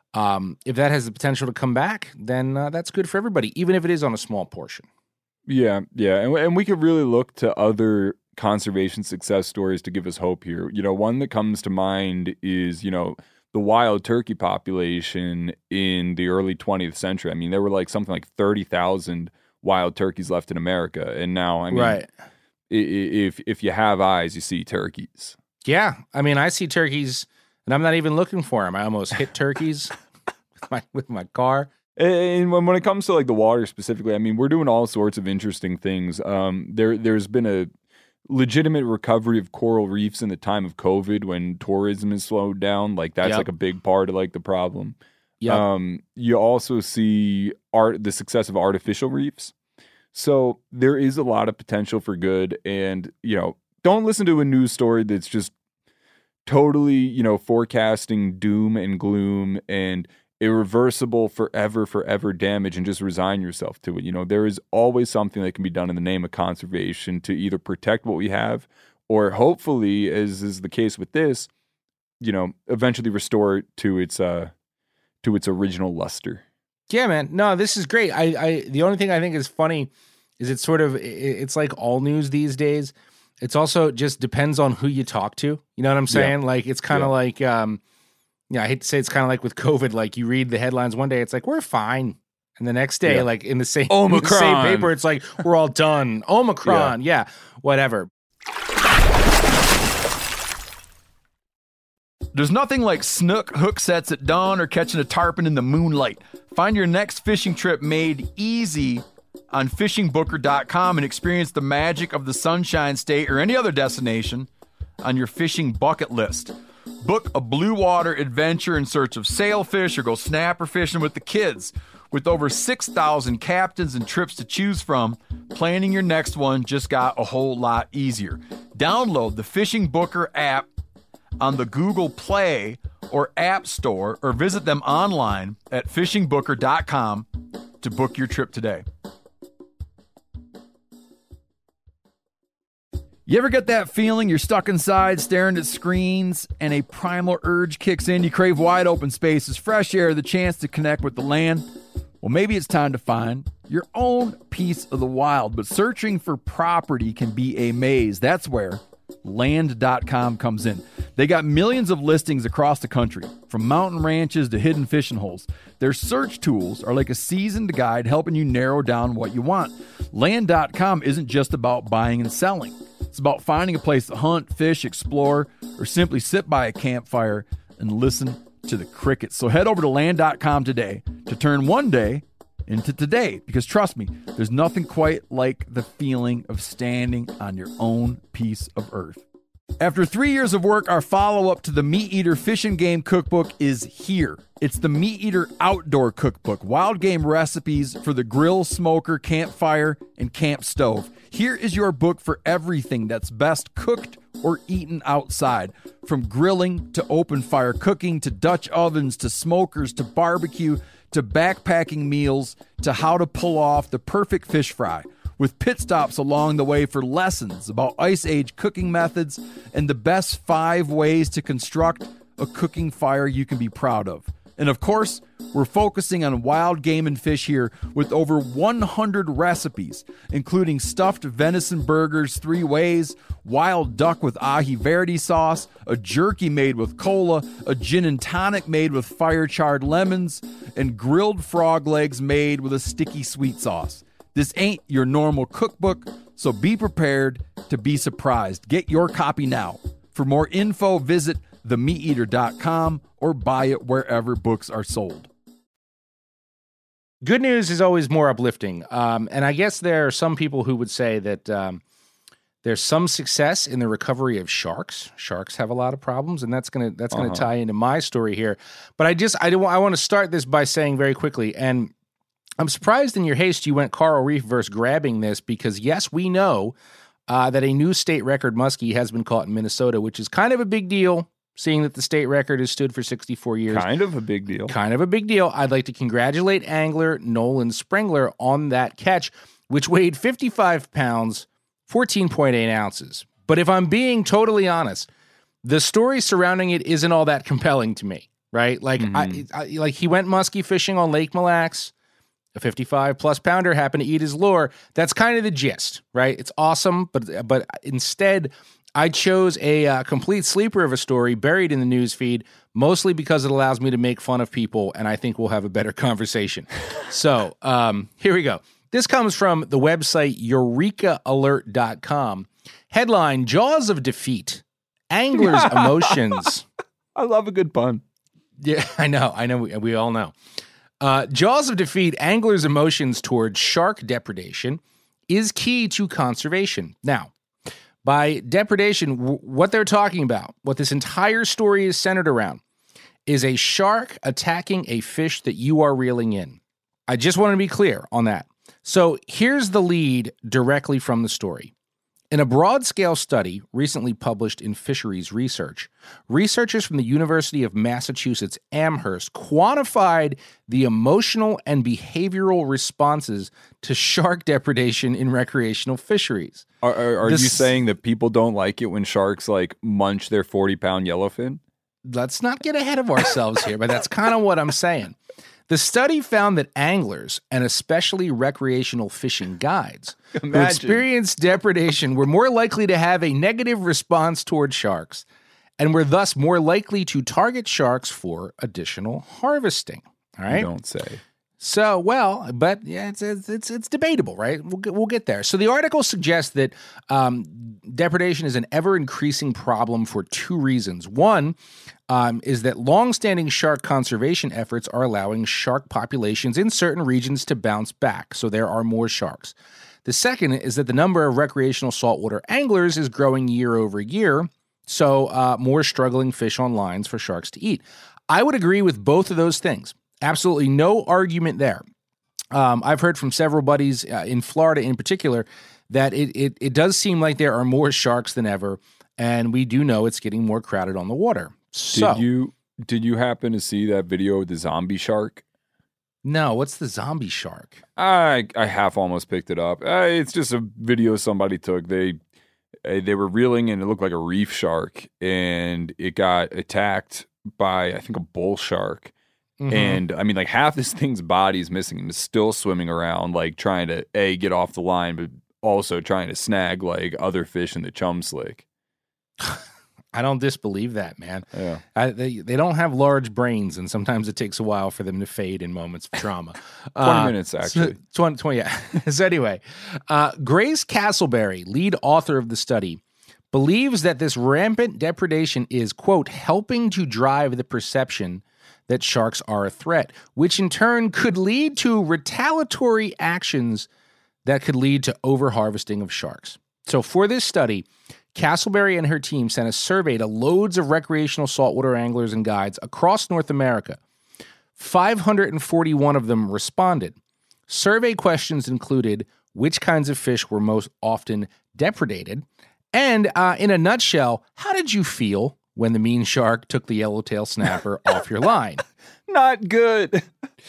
Um, if that has the potential to come back, then uh, that's good for everybody, even if it is on a small portion. Yeah, yeah. And, and we could really look to other conservation success stories to give us hope here. You know, one that comes to mind is, you know, the wild turkey population in the early twentieth century. I mean, there were like something like thirty thousand wild turkeys left in America. And now, I mean, right. if if you have eyes, you see turkeys. Yeah. I mean, I see turkeys and I'm not even looking for them. I almost hit turkeys with, my, with my car. And when, when it comes to like the water specifically, I mean, we're doing all sorts of interesting things. Um, there, there's been a legitimate recovery of coral reefs in the time of COVID when tourism is slowed down. Like that's Yep. like a big part of like the problem. Yep. Um, you also see art, the success of artificial reefs. So there is a lot of potential for good. And, you know, don't listen to a news story that's just totally, you know, forecasting doom and gloom and irreversible forever, forever damage and just resign yourself to it. You know, there is always something that can be done in the name of conservation to either protect what we have or hopefully, as is the case with this, you know, eventually restore it to its, uh, to its original luster. Yeah, man. No, this is great. I, I, the only thing I think is funny is it's sort of, it, it's like all news these days. It's also just depends on who you talk to. You know what I'm saying? Yeah. Like, it's kind of Yeah. like, um, yeah, I hate to say it's kind of like with COVID, like you read the headlines one day, it's like, we're fine. And the next day, Yeah. like in the same, Omicron. in the same paper, it's like, we're all done. Omicron. Yeah. yeah, whatever. There's nothing like snook hook sets at dawn or catching a tarpon in the moonlight. Find your next fishing trip made easy on fishing booker dot com and experience the magic of the Sunshine State or any other destination on your fishing bucket list. Book a blue water adventure in search of sailfish or go snapper fishing with the kids. With over six thousand captains and trips to choose from, planning your next one just got a whole lot easier. Download the Fishing Booker app on the Google Play or App Store or visit them online at fishing booker dot com to book your trip today. You ever get that feeling you're stuck inside staring at screens and a primal urge kicks in? You crave wide open spaces, fresh air, the chance to connect with the land. Well, maybe it's time to find your own piece of the wild, but searching for property can be a maze. That's where land dot com comes in. They got millions of listings across the country, from mountain ranches to hidden fishing holes. Their search tools are like a seasoned guide helping you narrow down what you want. land dot com isn't just about buying and selling. It's about finding a place to hunt, fish, explore, or simply sit by a campfire and listen to the crickets. So head over to land dot com today to turn one day into today, because trust me, there's nothing quite like the feeling of standing on your own piece of earth. After three years of work, our follow-up to the Meat Eater Fish and Game Cookbook is here. It's the Meat Eater Outdoor Cookbook, wild game recipes for the grill, smoker, campfire, and camp stove. Here is your book for everything that's best cooked or eaten outside. From grilling to open fire cooking to Dutch ovens to smokers to barbecue to backpacking meals to how to pull off the perfect fish fry, with pit stops along the way for lessons about Ice Age cooking methods and the best five ways to construct a cooking fire you can be proud of. And of course, we're focusing on wild game and fish here with over one hundred recipes, including stuffed venison burgers three ways, wild duck with ahi verde sauce, a jerky made with cola, a gin and tonic made with fire-charred lemons, and grilled frog legs made with a sticky sweet sauce. This ain't your normal cookbook, so be prepared to be surprised. Get your copy now. For more info, visit the meat eater dot com or buy it wherever books are sold. Good news is always more uplifting. Um, and I guess there are some people who would say that um, there's some success in the recovery of sharks. Sharks have a lot of problems, and that's gonna that's gonna Uh-huh. tie into my story here. But I just I don't I want to start this by saying very quickly, and I'm surprised in your haste you went coral reef versus grabbing this, because yes, we know uh, that a new state record muskie has been caught in Minnesota, which is kind of a big deal, seeing that the state record has stood for sixty-four years. Kind of a big deal. Kind of a big deal. I'd like to congratulate angler Nolan Sprengler on that catch, which weighed fifty-five pounds, fourteen point eight ounces. But if I'm being totally honest, the story surrounding it isn't all that compelling to me. right? Like, Mhm. I, I, like he went muskie fishing on Lake Mille Lacs. A fifty-five plus pounder happened to eat his lure. That's kind of the gist, right? It's awesome, but but instead, I chose a uh, complete sleeper of a story buried in the news feed, mostly because it allows me to make fun of people, and I think we'll have a better conversation. So um, here we go. This comes from the website eureka alert dot com. Headline: Jaws of Defeat. Anglers' emotions. I love a good pun. Yeah, I know. I know. We, we all know. Uh, Jaws of Defeat, anglers' emotions towards shark depredation is key to conservation. Now, by depredation, w- what they're talking about, what this entire story is centered around, is a shark attacking a fish that you are reeling in. I just want to be clear on that. So here's the lead directly from the story. In a broad-scale study recently published in Fisheries Research, researchers from the University of Massachusetts Amherst quantified the emotional and behavioral responses to shark depredation in recreational fisheries. Are, are, are This- you saying that people don't like it when sharks like munch their forty-pound yellowfin? Let's not get ahead of ourselves here, but that's kind of what I'm saying. The study found that anglers, and especially recreational fishing guides, who Imagine. experienced depredation were more likely to have a negative response toward sharks and were thus more likely to target sharks for additional harvesting. All right. You don't say. So, well, but yeah, it's it's it's, it's debatable, right? We'll get, we'll get there. So the article suggests that um, depredation is an ever-increasing problem for two reasons. One um, is that long-standing shark conservation efforts are allowing shark populations in certain regions to bounce back, so there are more sharks. The second is that the number of recreational saltwater anglers is growing year over year, so uh, more struggling fish on lines for sharks to eat. I would agree with both of those things. Absolutely no argument there. Um, I've heard from several buddies uh, in Florida in particular that it, it it does seem like there are more sharks than ever, and we do know it's getting more crowded on the water. So, Did you did you happen to see that video of the zombie shark? no, what's the zombie shark? I I half almost picked it up. Uh, it's just a video somebody took. They uh, they were reeling and it looked like a reef shark, and it got attacked by I think a bull shark. Mhm. And I mean, like half this thing's body is missing and is still swimming around, like trying to a get off the line, but also trying to snag like other fish in the chum slick. I don't disbelieve that, man. Yeah. I, they they don't have large brains, and sometimes it takes a while for them to fade in moments of trauma. Twenty Uh, minutes actually. So, twenty, twenty, yeah. So anyway, uh, Grace Castleberry, lead author of the study, believes that this rampant depredation is, quote, helping to drive the perception that sharks are a threat, which in turn could lead to retaliatory actions that could lead to overharvesting of sharks. So for this study, Castleberry and her team sent a survey to loads of recreational saltwater anglers and guides across North America. five hundred forty-one of them responded. Survey questions included which kinds of fish were most often depredated, and uh, in a nutshell, how did you feel when the mean shark took the yellowtail snapper off your line? Not good.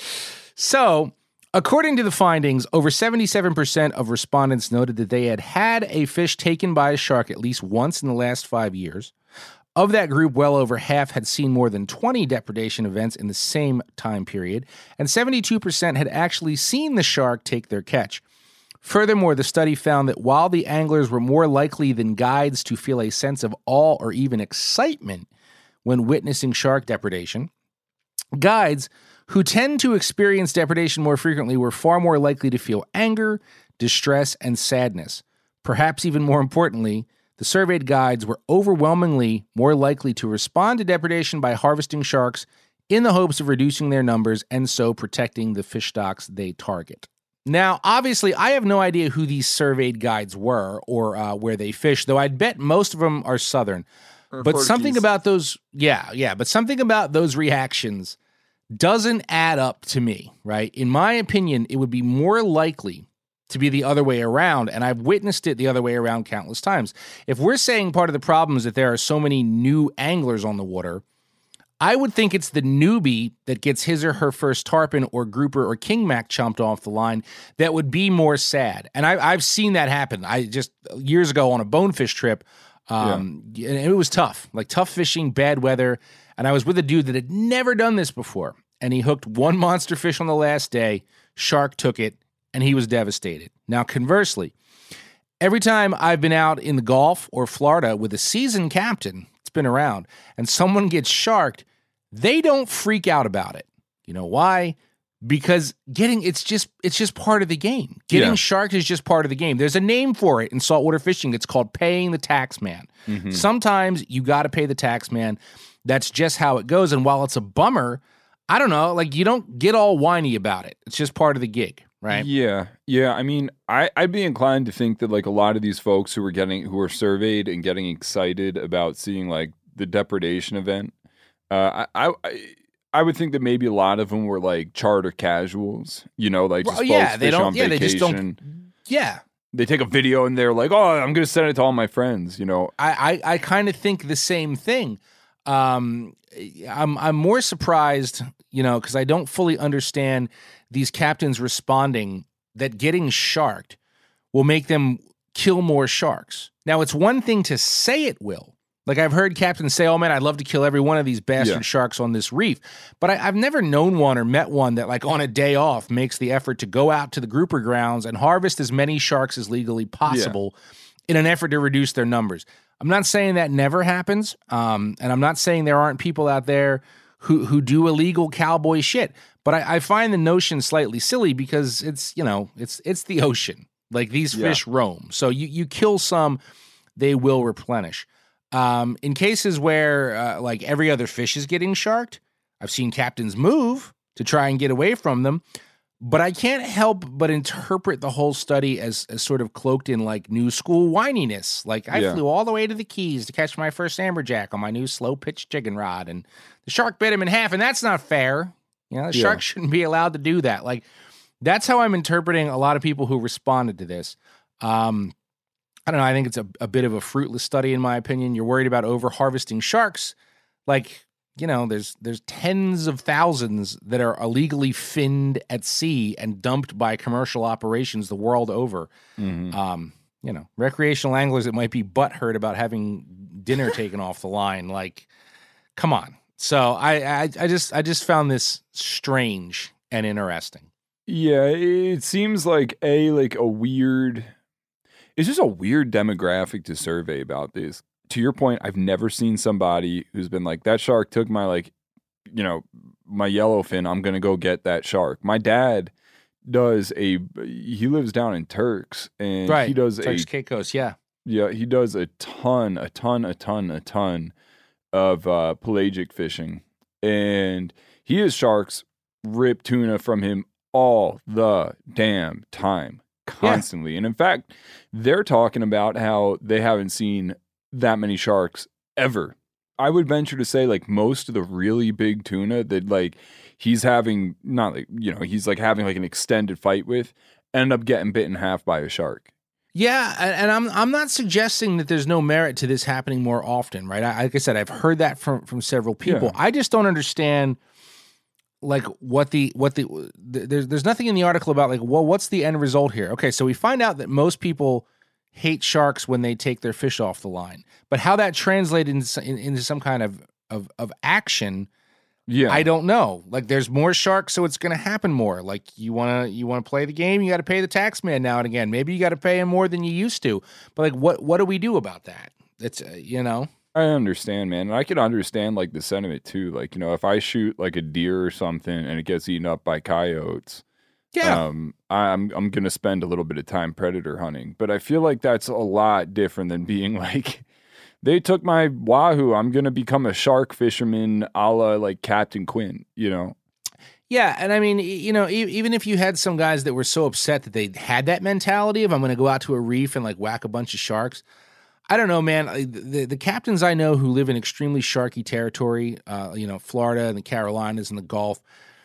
So, according to the findings, over seventy-seven percent of respondents noted that they had had a fish taken by a shark at least once in the last five years. Of that group, well over half had seen more than twenty depredation events in the same time period, and seventy-two percent had actually seen the shark take their catch. Furthermore, the study found that while the anglers were more likely than guides to feel a sense of awe or even excitement when witnessing shark depredation, guides who tend to experience depredation more frequently were far more likely to feel anger, distress, and sadness. Perhaps even more importantly, the surveyed guides were overwhelmingly more likely to respond to depredation by harvesting sharks in the hopes of reducing their numbers and so protecting the fish stocks they target. Now, obviously, I have no idea who these surveyed guides were or uh, where they fish, though I'd bet most of them are Southern. Or But something Portuguese. about those, yeah, yeah, but something about those reactions doesn't add up to me, right? In my opinion, it would be more likely to be the other way around, and I've witnessed it the other way around countless times. If we're saying part of the problem is that there are so many new anglers on the water, I would think it's the newbie that gets his or her first tarpon or grouper or king mac chomped off the line that would be more sad. And I, I've seen that happen. I just, years ago on a bonefish trip, um, and it was tough, like tough fishing, bad weather. And I was with a dude that had never done this before. And he hooked one monster fish on the last day. Shark took it, and he was devastated. Now, conversely, every time I've been out in the Gulf or Florida with a seasoned captain, it's been around, and someone gets sharked, they don't freak out about it. You know why? Because getting it's just it's just part of the game. Getting Yeah. sharked is just part of the game. There's a name for it in saltwater fishing. It's called paying the tax man. Mhm. Sometimes you got to pay the tax man. That's just how it goes. And while it's a bummer, I don't know, like you don't get all whiny about it. It's just part of the gig, right? Yeah, yeah. I mean, I, I'd be inclined to think that like a lot of these folks who were getting who were surveyed and getting excited about seeing like the depredation event, uh, I, I I would think that maybe a lot of them were like charter casuals. You know, like just Well, yeah, folks they fish don't- on yeah, they vacation. just don't- Yeah. They take a video and they're like, "Oh, I'm going to send it to all my friends." You know, I I, I kind of think the same thing. Um, I'm I'm more surprised, you know, because I don't fully understand these captains responding that getting sharked will make them kill more sharks. Now, it's one thing to say it will. Like I've heard captains say, "Oh man, I'd love to kill every one of these bastard Yeah. sharks on this reef," but I, I've never known one or met one that, like, on a day off, makes the effort to go out to the grouper grounds and harvest as many sharks as legally possible in an effort to reduce their numbers. I'm not saying that never happens, um, and I'm not saying there aren't people out there who who do illegal cowboy shit. But I, I find the notion slightly silly because it's you know it's it's the ocean. Like these Yeah. fish roam, so you you kill some, they will replenish. Um, in cases where uh, like every other fish is getting sharked, I've seen captains move to try and get away from them. But I can't help but interpret the whole study as, as sort of cloaked in like new school whininess. Like I Yeah. flew all the way to the Keys to catch my first amberjack on my new slow pitch jigging rod, and the shark bit him in half, and that's not fair. You know, the Yeah. shark shouldn't be allowed to do that. Like that's how I'm interpreting a lot of people who responded to this. Um, I don't know. I think it's a, a bit of a fruitless study, in my opinion. You're worried about over harvesting sharks, like. You know, there's there's tens of thousands that are illegally finned at sea and dumped by commercial operations the world over. Mhm. Um, you know, recreational anglers that might be butthurt about having dinner taken off the line. Like, come on. So I, I I just I just found this strange and interesting. Yeah, it seems like a like a weird. It's just a weird demographic to survey about this. To your point, I've never seen somebody who's been like, that shark took my like, you know, my yellowfin. I'm gonna go get that shark. My dad does a. He lives down in Turks, and Right. he does Turks a. Caicos, yeah. Yeah, he does a ton, a ton, a ton, a ton of uh, pelagic fishing, and he has sharks rip tuna from him all the damn time, constantly. And in fact, they're talking about how they haven't seen that many sharks ever. I would venture to say like most of the really big tuna that like he's having, not like, you know, he's like having like an extended fight with, end up getting bit in half by a shark. Yeah, and and I'm I'm not suggesting that there's no merit to this happening more often, right? I, like I said, I've heard that from from several people. Yeah. I just don't understand, like what the what the there's there's nothing in the article about like, well, what's the end result here? Okay, so we find out that most people hate sharks when they take their fish off the line, but how that translated into, into some kind of of of action. Yeah. I don't know. Like there's more sharks, so it's going to happen more. Like you want to you want to play the game, you got to pay the tax man now and again. Maybe you got to pay him more than you used to. But like what what do we do about that? It's uh, you know. I understand, man. And I can understand like the sentiment too. Like, you know, if I shoot like a deer or something and it gets eaten up by coyotes, yeah. um, I'm I'm gonna spend a little bit of time predator hunting. But I feel like that's a lot different than being like, they took my wahoo, I'm gonna become a shark fisherman a la like Captain Quinn, you know? Yeah, and I mean, y- you know, e- even if you had some guys that were so upset that they had that mentality of I'm going to go out to a reef and like whack a bunch of sharks, I don't know, man. I- The, the captains I know who live in extremely sharky territory, uh, you know, Florida and the Carolinas and the Gulf,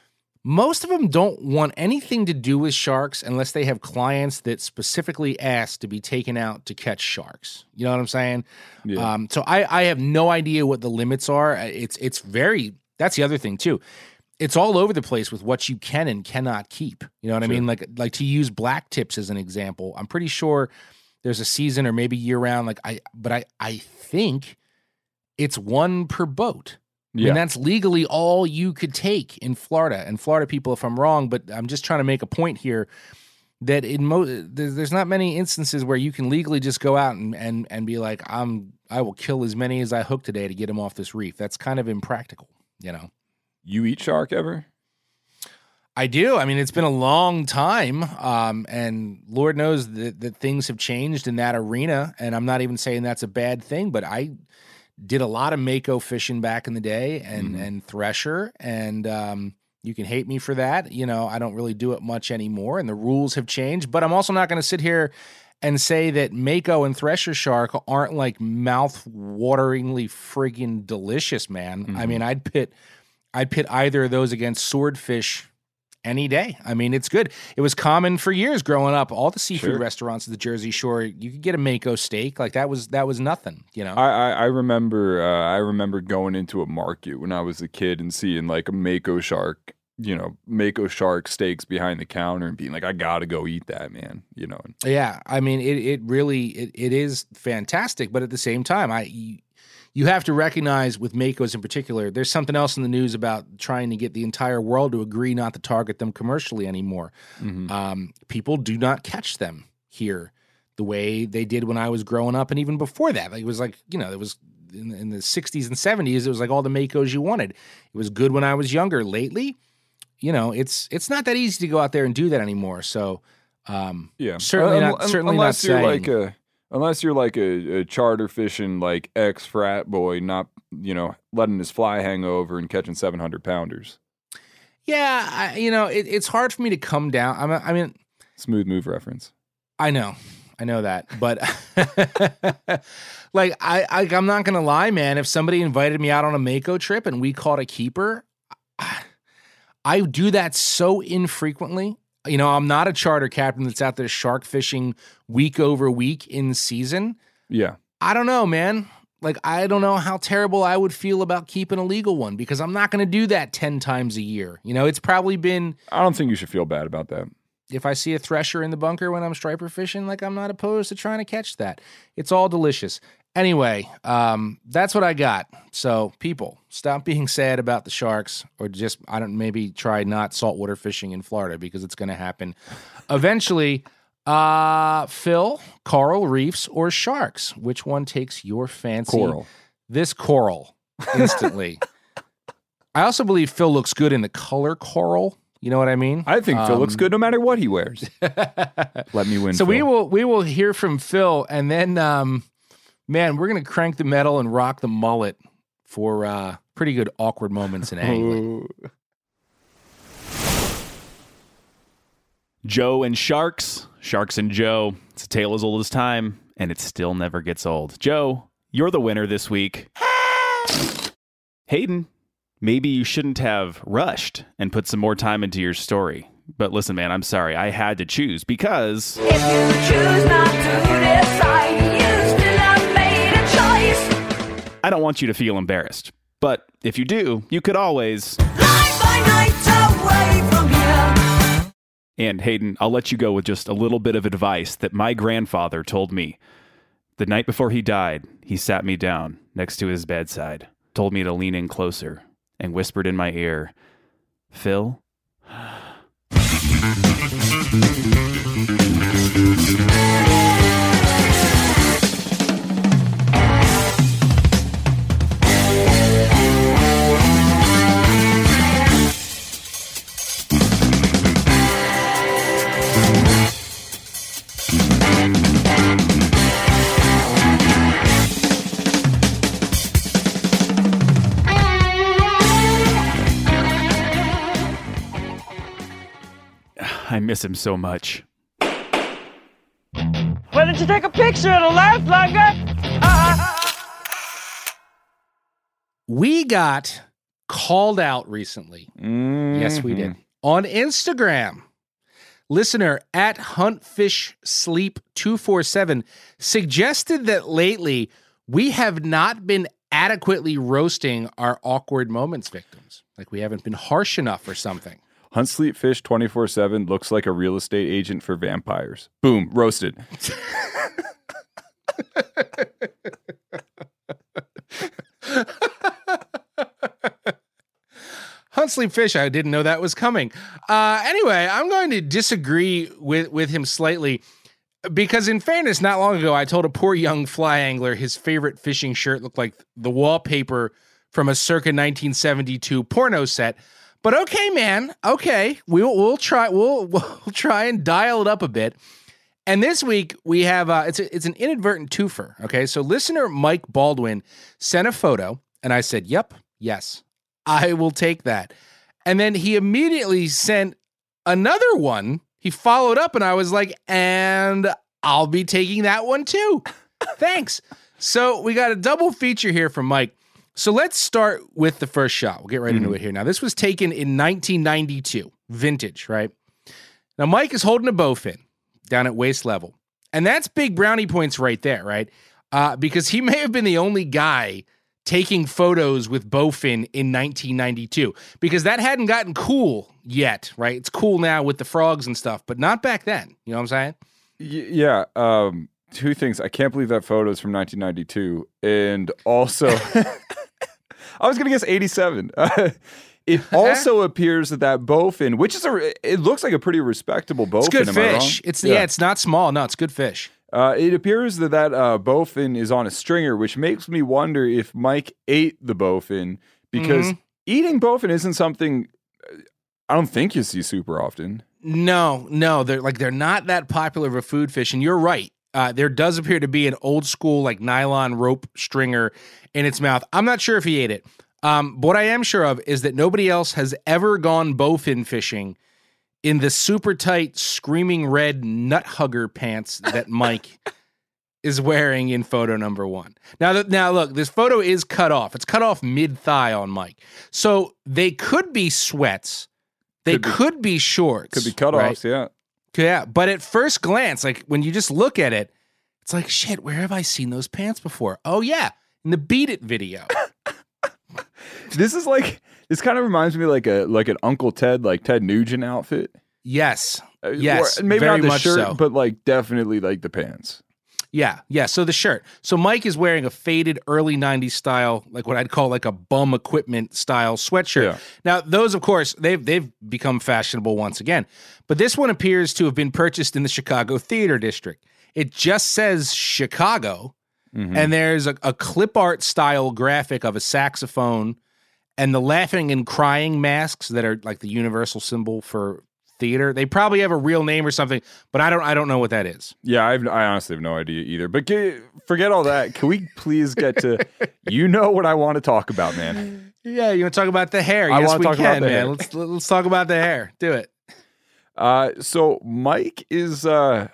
most of them don't want anything to do with sharks unless they have clients that specifically ask to be taken out to catch sharks. You know what I'm saying? Yeah. Um, so I, I have no idea what the limits are. It's it's very that's the other thing too. It's all over the place with what you can and cannot keep. You know what I mean? Like like to use black tips as an example. I'm pretty sure there's a season or maybe year round. Like I, but I I think it's one per boat. I Yeah. mean, that's legally all you could take in Florida. And Florida people, if I'm wrong, but I'm just trying to make a point here that in mo- there's, there's not many instances where you can legally just go out and, and, and be like, I'm, I will kill as many as I hook today to get them off this reef. That's kind of impractical, you know? You eat shark ever? I do. I mean, it's been a long time, um, and Lord knows that, that things have changed in that arena, and I'm not even saying that's a bad thing, but I did a lot of mako fishing back in the day and, Mm-hmm. and thresher, and um, you can hate me for that. You know, I don't really do it much anymore, and the rules have changed, but I'm also not going to sit here and say that mako and thresher shark aren't like mouth-wateringly friggin' delicious, man. Mm-hmm. I mean, I'd pit, I'd pit either of those against swordfish any day. I mean, it's good. It was common for years growing up. All the seafood Sure. restaurants at the Jersey Shore, you could get a mako steak. Like that was that was nothing, you know. I I, I remember uh, I remember going into a market when I was a kid and seeing like a mako shark, you know, mako shark steaks behind the counter and being like, I gotta go eat that, man. You know. Yeah, I mean, it it really it, it is fantastic, but at the same time, I you, you have to recognize with makos in particular, there's something else in the news about trying to get the entire world to agree not to target them commercially anymore. Mm-hmm. Um, people do not catch them here the way they did when I was growing up, and even before that. Like, it was like, you know, it was in, in the sixties and seventies. It was like all the makos you wanted. It was good when I was younger. Lately, you know, it's it's not that easy to go out there and do that anymore. So, um, Yeah, certainly Uh, not. un- certainly unless not you're saying. like a unless you're like a, a charter fishing like ex frat boy, not you know letting his fly hang over and catching seven hundred pounders. Yeah, I, you know, it, it's hard for me to come down. I'm, a, I mean, Smooth move reference. I know, I know that, but like, I, I, I'm not gonna lie, man. If somebody invited me out on a mako trip and we caught a keeper, I, I do that so infrequently. You know, I'm not a charter captain that's out there shark fishing week over week in season. Yeah. I don't know, man. Like, I don't know how terrible I would feel about keeping a legal one because I'm not going to do that ten times a year. You know, it's probably been, I don't think you should feel bad about that. if I see a thresher in the bunker when I'm striper fishing, like, I'm not opposed to trying to catch that. It's all delicious. Anyway, um, that's what I got. So, people, stop being sad about the sharks, or just, I don't, maybe try not saltwater fishing in Florida because it's going to happen eventually. Uh, Phil, coral reefs or sharks? Which one takes your fancy? Coral. This coral, instantly. I also believe Phil looks good in the color coral. You know what I mean? I think Phil looks Um, good no matter what he wears. Let me win. So Phil. we will we will hear from Phil, and then um, man, we're gonna crank the metal and rock the mullet for uh, pretty good awkward moments in angling. Joe and Sharks, Sharks and Joe. It's a tale as old as time, and it still never gets old. Joe, you're the winner this week. Hayden, maybe you shouldn't have rushed and put some more time into your story. But listen, man, I'm sorry. I had to choose because... If you choose not to decide, you still have made a choice. I don't want you to feel embarrassed. But if you do, you could always... Night by night away from here. And Hayden, I'll let you go with just a little bit of advice that my grandfather told me. The night before he died, he sat me down next to his bedside, told me to lean in closer, and whispered in my ear, Phil? I miss him so much. Why don't you take a picture? It'll last longer. Ah. We got called out recently. Mm-hmm. Yes, we did. On Instagram. Listener at huntfishsleep two four seven suggested that lately we have not been adequately roasting our awkward moments victims. Like we haven't been harsh enough or something. Hunt Sleep Fish twenty-four seven looks like a real estate agent for vampires. Boom, roasted. don't sleep fish. I didn't know that was coming. Uh, anyway, I'm going to disagree with, with him slightly because, in fairness, not long ago, I told a poor young fly angler his favorite fishing shirt looked like the wallpaper from a circa nineteen seventy-two porno set. But okay, man. Okay, we'll we'll try we'll we'll try and dial it up a bit. And this week we have uh, it's a, it's an inadvertent twofer. Okay, so listener Mike Baldwin sent a photo, and I said, "Yep, yes, I will take that." And then he immediately sent another one. He followed up, and I was like, "And I'll be taking that one too." Thanks. So we got a double feature here from Mike. So let's start with the first shot. We'll get right mm-hmm. into it here. Now, this was taken in nineteen ninety-two, vintage, right? Now, Mike is holding a bowfin down at waist level. And that's big brownie points right there, right? Uh, because he may have been the only guy taking photos with bowfin in nineteen ninety-two, because that hadn't gotten cool yet, right? It's cool now with the frogs and stuff, but not back then. You know what I'm saying? Y- yeah. Um, two things. I can't believe that photo is from nineteen ninety-two. And also, I was going to guess eighty-seven. Uh, it also appears that that bowfin, which is a, it looks like a pretty respectable bowfin. It's good am I wrong? fish. It's yeah. yeah, it's not small. No, it's good fish. Uh, it appears that that uh, bowfin is on a stringer, which makes me wonder if Mike ate the bowfin, because mm-hmm. eating bowfin isn't something I don't think you see super often. No, no, they're like they're not that popular of a food fish, and you're right. Uh, there does appear to be an old school like nylon rope stringer in its mouth. I'm not sure if he ate it. Um, but what I am sure of is that nobody else has ever gone bowfin fishing in the super tight, screaming red nut hugger pants that Mike is wearing in photo number one. Now, th- now look, this photo is cut off. It's cut off mid-thigh on Mike. So they could be sweats. They could be, could be shorts. Could be cutoffs, right? yeah. Yeah, but at first glance, like when you just look at it, it's like, shit, where have I seen those pants before? Oh, yeah, in the Beat It video. This is like, this kind of reminds me like a like an Uncle Ted, like Ted Nugent outfit. Yes, yes, or maybe very not the much shirt, so. But like definitely like the pants. Yeah, yeah. So the shirt. So Mike is wearing a faded early nineties style, like what I'd call like a bum equipment style sweatshirt. Yeah. Now, those, of course, they've they've become fashionable once again. But this one appears to have been purchased in the Chicago Theater District. It just says Chicago, mm-hmm. and there's a, a clip art style graphic of a saxophone and the laughing and crying masks that are like the universal symbol for theater. They probably have a real name or something, but I don't I don't know what that is. Yeah, I've, I honestly have no idea either. But get, forget all that. Can we please get to, you know what I want to talk about, man? Yeah, you want to talk about the hair? I yes, want to we talk can, about the man. hair. Let's let's talk about the hair. Do it. Uh, so Mike is, uh,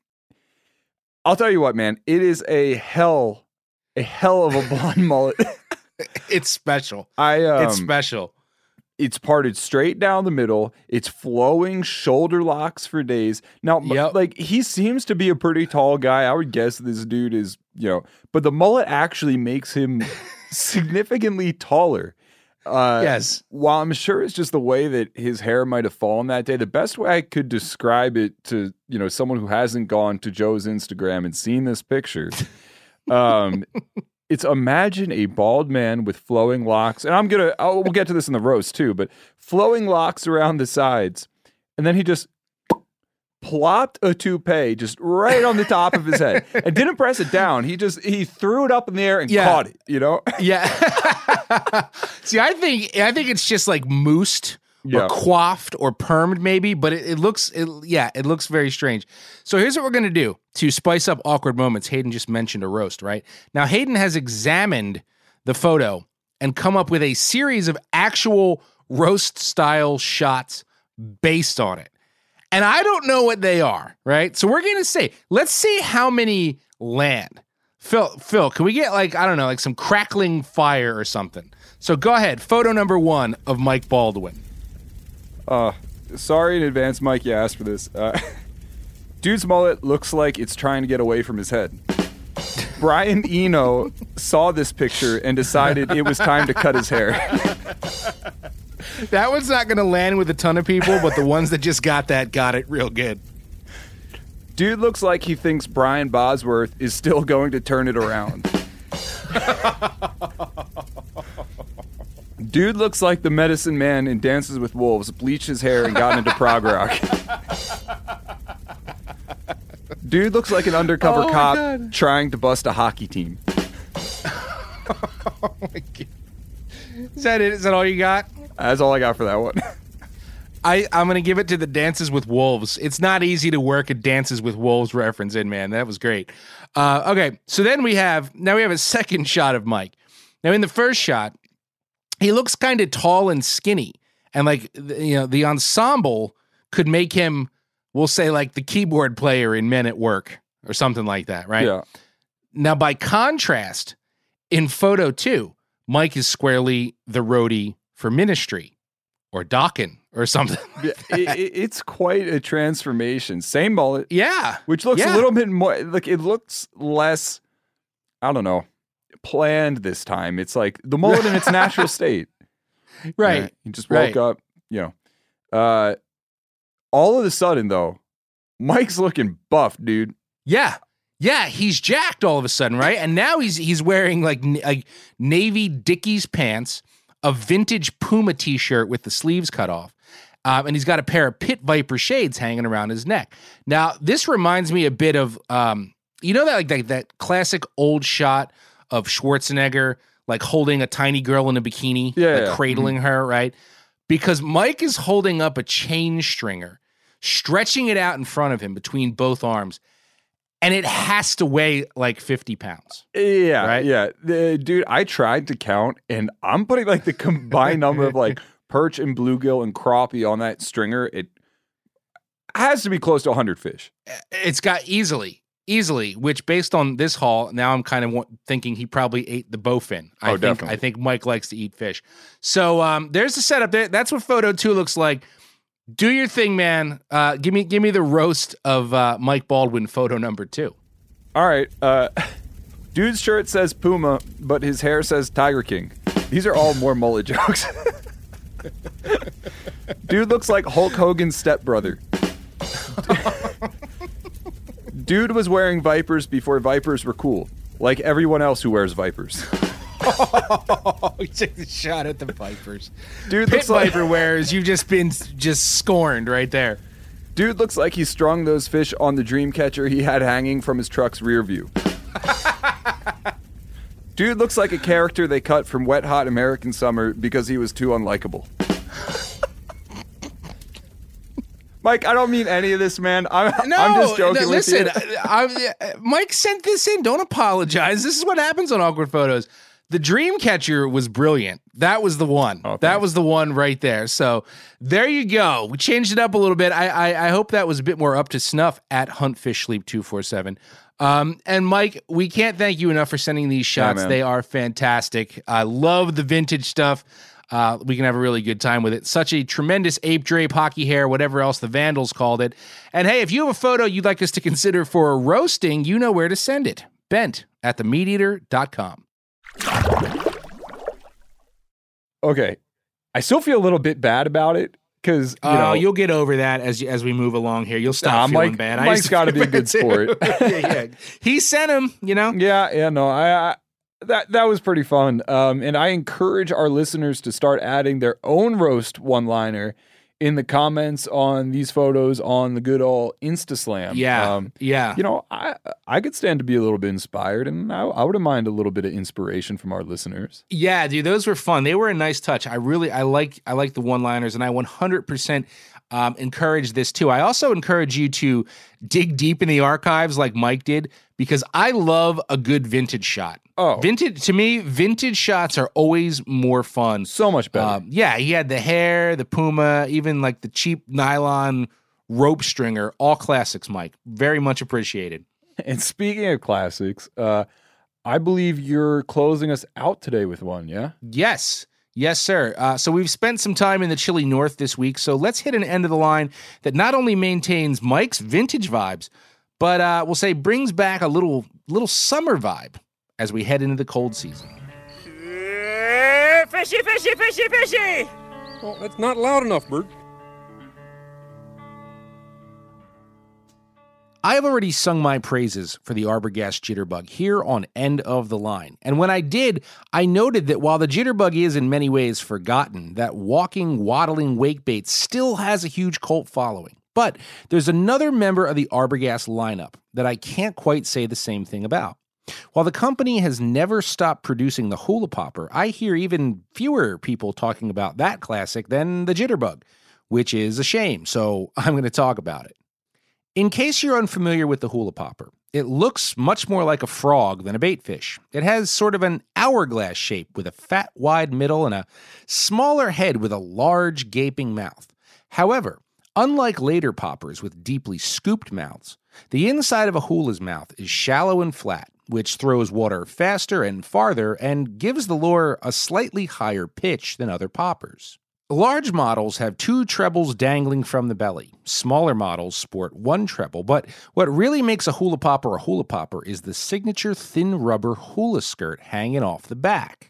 I'll tell you what, man. It is a hell, a hell of a blonde mullet. It's special. I um, it's special. It's parted straight down the middle. It's flowing shoulder locks for days. Now, yep. like he seems to be a pretty tall guy. I would guess this dude is, you know, but the mullet actually makes him significantly taller. Uh, yes. While I'm sure it's just the way that his hair might have fallen that day, the best way I could describe it to, you know, someone who hasn't gone to Joe's Instagram and seen this picture, um, it's imagine a bald man with flowing locks, and I'm gonna I'll, we'll get to this in the roast too, but flowing locks around the sides, and then he just plopped a toupee just right on the top of his head and didn't press it down. He just he threw it up in the air and yeah. caught it. You know? Yeah. See, I think I think it's just like moosed. Yeah. Or coiffed or permed maybe, but it, it looks, it, yeah, it looks very strange. So here's what we're going to do to spice up awkward moments. Hayden just mentioned a roast, right? Now, Hayden has examined the photo and come up with a series of actual roast-style shots based on it. And I don't know what they are, right? So we're going to say, let's see how many land. Phil, Phil, can we get like, I don't know, like some crackling fire or something? So go ahead. Photo number one of Mike Baldwin. Uh, sorry in advance, Mike, you asked for this. Uh, dude's mullet looks like it's trying to get away from his head. Brian Eno saw this picture and decided it was time to cut his hair. That one's not going to land with a ton of people, but the ones that just got that got it real good. Dude looks like he thinks Brian Bosworth is still going to turn it around. Dude looks like the medicine man in Dances with Wolves, bleached his hair and got into prog rock. Dude looks like an undercover Oh my cop God. trying to bust a hockey team. Oh my God. Is that it? Is that all you got? That's all I got for that one. I, I'm going to give it to the Dances with Wolves. It's not easy to work a Dances with Wolves reference in, man. That was great. Uh, okay, so then we have, now we have a second shot of Mike. Now in the first shot, he looks kind of tall and skinny. And like, you know, the ensemble could make him, we'll say like the keyboard player in Men at Work or something like that, right? Yeah. Now by contrast, in photo two, Mike is squarely the roadie for Ministry or Dokken or something. it, it, it's quite a transformation. Same mullet. Yeah. Which looks Yeah. a little bit more, like it looks less, I don't know, planned this time. It's like the mullet in its natural state. Right. Yeah, he just woke Right. up, you know. Uh, all of a sudden, though, Mike's looking buff, dude. Yeah. Yeah, he's jacked all of a sudden, right? And now he's he's wearing like n- like navy Dickies pants, a vintage Puma t-shirt with the sleeves cut off. Um, and he's got a pair of Pit Viper shades hanging around his neck. Now, this reminds me a bit of, um, you know, that like that, that classic old shot of Schwarzenegger, like holding a tiny girl in a bikini, Yeah, like yeah. cradling her, right? Because Mike is holding up a chain stringer, stretching it out in front of him between both arms, and it has to weigh like fifty pounds. Yeah, Right? yeah. The, dude, I tried to count, and I'm putting like the combined number of like perch and bluegill and crappie on that stringer. It has to be close to one hundred fish. It's got easily, easily, which based on this haul, now I'm kind of wa- thinking he probably ate the bowfin. I Oh, think, definitely. I think Mike likes to eat fish. So um, there's the setup there. That's what photo two looks like. Do your thing, man. Uh, give me give me the roast of uh, Mike Baldwin photo number two. All right. Uh, dude's shirt says Puma, but his hair says Tiger King. These are all more mullet jokes. Dude looks like Hulk Hogan's stepbrother. Dude was wearing Vipers before Vipers were cool, like everyone else who wears Vipers. Oh, he took the shot at the Vipers. Dude Pit looks like Viper wearers, you've just been just scorned right there. Dude looks like he strung those fish on the dream catcher he had hanging from his truck's rear view. Dude looks like a character they cut from Wet Hot American Summer because he was too unlikable. Mike, I don't mean any of this, man. I'm, No, I'm just joking no, with listen, you. I, I, Mike sent this in. Don't apologize. This is what happens on Awkward Photos. The Dreamcatcher was brilliant. That was the one. Oh, that was the one right there. So there you go. We changed it up a little bit. I, I I hope that was a bit more up to snuff at Huntfish Sleep two forty-seven. Um, and Mike, we can't thank you enough for sending these shots. man. They are fantastic. I love the vintage stuff. Uh, we can have a really good time with it. Such a tremendous ape drape, hockey hair, whatever else the Vandals called it. And hey, if you have a photo you'd like us to consider for a roasting, you know where to send it. Bent at the meat eater dot com. Okay. I still feel a little bit bad about it because, you Oh, know. you'll get over that as you, as we move along here. You'll stop Nah, feeling Mike- bad. I Mike's used to gotta feel be a good bad too. sport. yeah, yeah. He sent him, you know? Yeah, yeah, no, I, I that that was pretty fun. Um, and I encourage our listeners to start adding their own roast one-liner in the comments on these photos on the good old InstaSlam. Yeah, um, yeah. You know, I I could stand to be a little bit inspired, and I, I wouldn't mind a little bit of inspiration from our listeners. Yeah, dude, those were fun. They were a nice touch. I really, I like, I like the one-liners, and I one hundred percent um, encourage this too. I also encourage you to dig deep in the archives, like Mike did, because I love a good vintage shot. Oh, vintage to me, vintage shots are always more fun. So much better. Um, yeah, he had the hair, the Puma, even like the cheap nylon rope stringer, all classics. Mike, very much appreciated. And speaking of classics, uh, I believe you're closing us out today with one, yeah? Yes. Yes, sir. Uh, so we've spent some time in the chilly north this week, so let's hit an end of the line that not only maintains Mike's vintage vibes, but uh, we'll say brings back a little little summer vibe as we head into the cold season. Eh, fishy, fishy, fishy, fishy! Well, that's not loud enough, Bert. I have already sung my praises for the Arbogast Jitterbug here on End of the Line. And when I did, I noted that while the Jitterbug is in many ways forgotten, that walking, waddling wakebait still has a huge cult following. But there's another member of the Arbogast lineup that I can't quite say the same thing about. While the company has never stopped producing the Hula Popper, I hear even fewer people talking about that classic than the Jitterbug, which is a shame, so I'm going to talk about it. In case you're unfamiliar with the Hula Popper, it looks much more like a frog than a baitfish. It has sort of an hourglass shape with a fat, wide middle and a smaller head with a large, gaping mouth. However, unlike later poppers with deeply scooped mouths, the inside of a hula's mouth is shallow and flat, which throws water faster and farther and gives the lure a slightly higher pitch than other poppers. Large models have two trebles dangling from the belly. Smaller models sport one treble, but what really makes a hula popper a hula popper is the signature thin rubber hula skirt hanging off the back.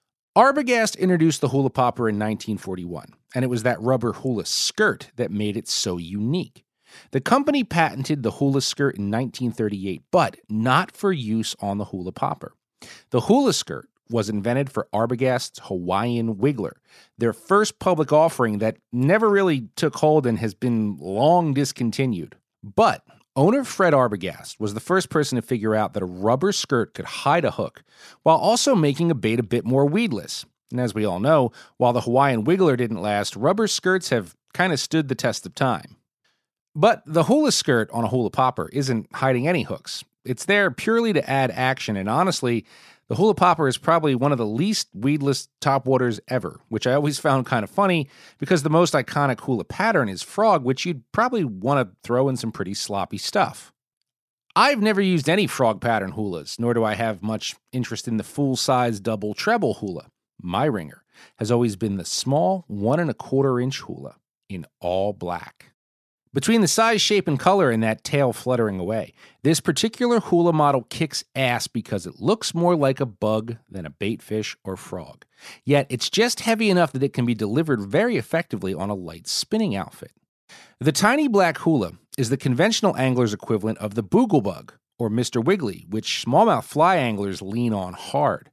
Arbogast introduced the hula popper in nineteen forty-one, and it was that rubber hula skirt that made it so unique. The company patented the hula skirt in nineteen thirty-eight, but not for use on the hula popper. The hula skirt was invented for Arbogast's Hawaiian Wiggler, their first public offering that never really took hold and has been long discontinued. But owner Fred Arbogast was the first person to figure out that a rubber skirt could hide a hook, while also making a bait a bit more weedless. And as we all know, while the Hawaiian Wiggler didn't last, rubber skirts have kind of stood the test of time. But the hula skirt on a hula popper isn't hiding any hooks. It's there purely to add action, and honestly, the hula popper is probably one of the least weedless topwaters ever, which I always found kind of funny because the most iconic hula pattern is frog, which you'd probably want to throw in some pretty sloppy stuff. I've never used any frog pattern hulas, nor do I have much interest in the full-size double treble hula. My ringer has always been the small one and a quarter inch hula in all black. Between the size, shape, and color and that tail fluttering away, this particular hula model kicks ass because it looks more like a bug than a baitfish or frog. Yet it's just heavy enough that it can be delivered very effectively on a light spinning outfit. The tiny black hula is the conventional angler's equivalent of the booglebug, or Mister Wiggly, which smallmouth fly anglers lean on hard.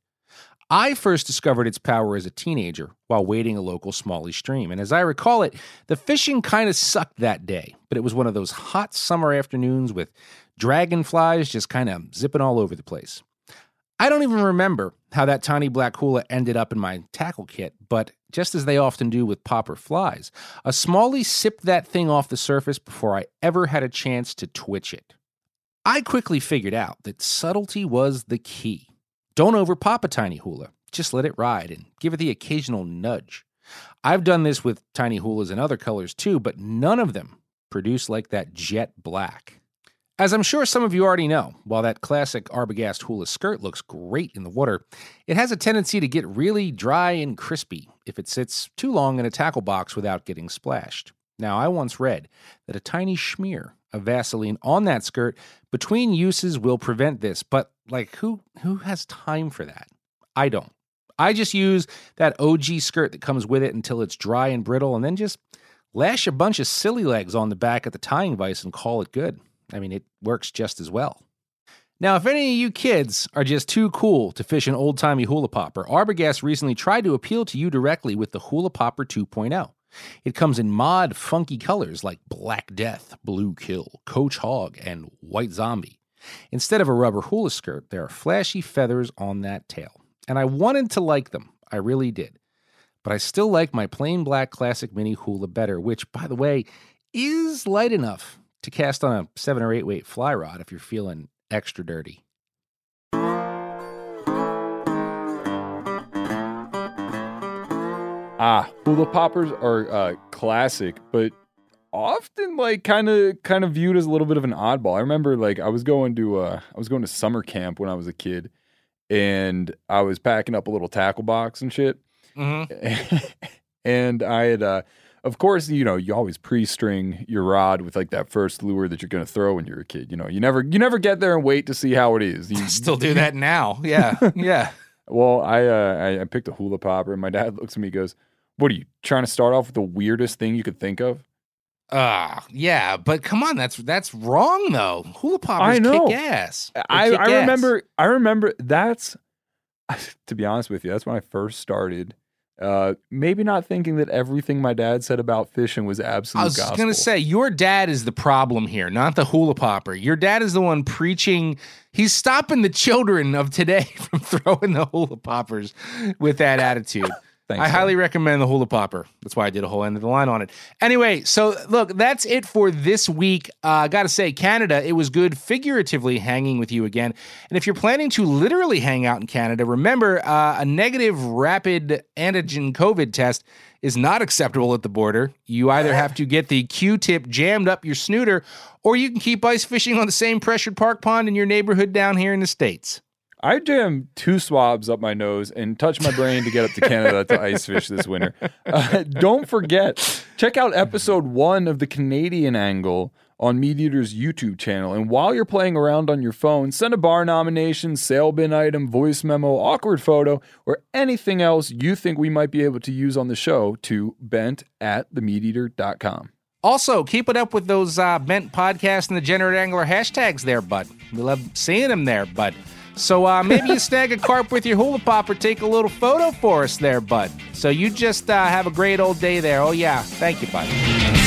I first discovered its power as a teenager while wading a local Smalley stream, and as I recall it, the fishing kind of sucked that day, but it was one of those hot summer afternoons with dragonflies just kind of zipping all over the place. I don't even remember how that tiny black hula ended up in my tackle kit, but just as they often do with popper flies, a Smalley sipped that thing off the surface before I ever had a chance to twitch it. I quickly figured out that subtlety was the key. Don't overpop a tiny hula. Just let it ride and give it the occasional nudge. I've done this with tiny hulas in other colors too, but none of them produce like that jet black. As I'm sure some of you already know, while that classic Arbogast hula skirt looks great in the water, it has a tendency to get really dry and crispy if it sits too long in a tackle box without getting splashed. Now, I once read that a tiny schmear of Vaseline on that skirt between uses will prevent this, but like who who has time for that? I don't. I just use that O G skirt that comes with it until it's dry and brittle and then just lash a bunch of silly legs on the back at the tying vise and call it good. I mean, it works just as well. Now, if any of you kids are just too cool to fish an old-timey hula popper, Arbogast recently tried to appeal to you directly with the Hula Popper two point oh. It comes in mod, funky colors like Black Death, Blue Kill, Coach Hog, and White Zombie. Instead of a rubber hula skirt, there are flashy feathers on that tail. And I wanted to like them. I really did. But I still like my plain black classic mini hula better, which, by the way, is light enough to cast on a seven or eight weight fly rod if you're feeling extra dirty. Ah, hula poppers are uh, classic, but often like kind of kind of viewed as a little bit of an oddball. I remember like I was going to uh, I was going to summer camp when I was a kid, and I was packing up a little tackle box and shit. Mm-hmm. And I had, uh, of course, you know, you always pre-string your rod with like that first lure that you're going to throw when you're a kid. You know, you never you never get there and wait to see how it is. You still do that now. Yeah, yeah. Well, I, uh, I I picked a hula popper, and my dad looks at me and goes, "What are you trying to start off with the weirdest thing you could think of?" Uh, yeah, but come on, that's that's wrong though. Hula poppers I know. kick ass. They I, kick I ass. remember I remember that's to be honest with you, that's when I first started. Uh, maybe not thinking that everything my dad said about fishing was absolute I was gospel. going to say, your dad is the problem here, not the hula popper. Your dad is the one preaching. He's stopping the children of today from throwing the hula poppers with that attitude. Thanks, I man. highly recommend the hula popper. That's why I did a whole end of the line on it. Anyway, so look, that's it for this week. I uh, got to say, Canada, it was good figuratively hanging with you again. And if you're planning to literally hang out in Canada, remember uh, a negative rapid antigen COVID test is not acceptable at the border. You either have to get the Q-tip jammed up your snooter, or you can keep ice fishing on the same pressured park pond in your neighborhood down here in the States. I jammed two swabs up my nose and touched my brain to get up to Canada to ice fish this winter. Uh, don't forget, check out episode one of the Canadian Angle on Meat Eater's YouTube channel. And while you're playing around on your phone, send a bar nomination, sale bin item, voice memo, awkward photo, or anything else you think we might be able to use on the show to bent at the meat eater dot com. Also, keep it up with those uh, Bent Podcast and the Degenerate Angler hashtags there, bud. We love seeing them there, bud. So uh, maybe you snag a carp with your hula pop or take a little photo for us there, bud. So you just uh, have a great old day there. Oh, yeah. Thank you, bud.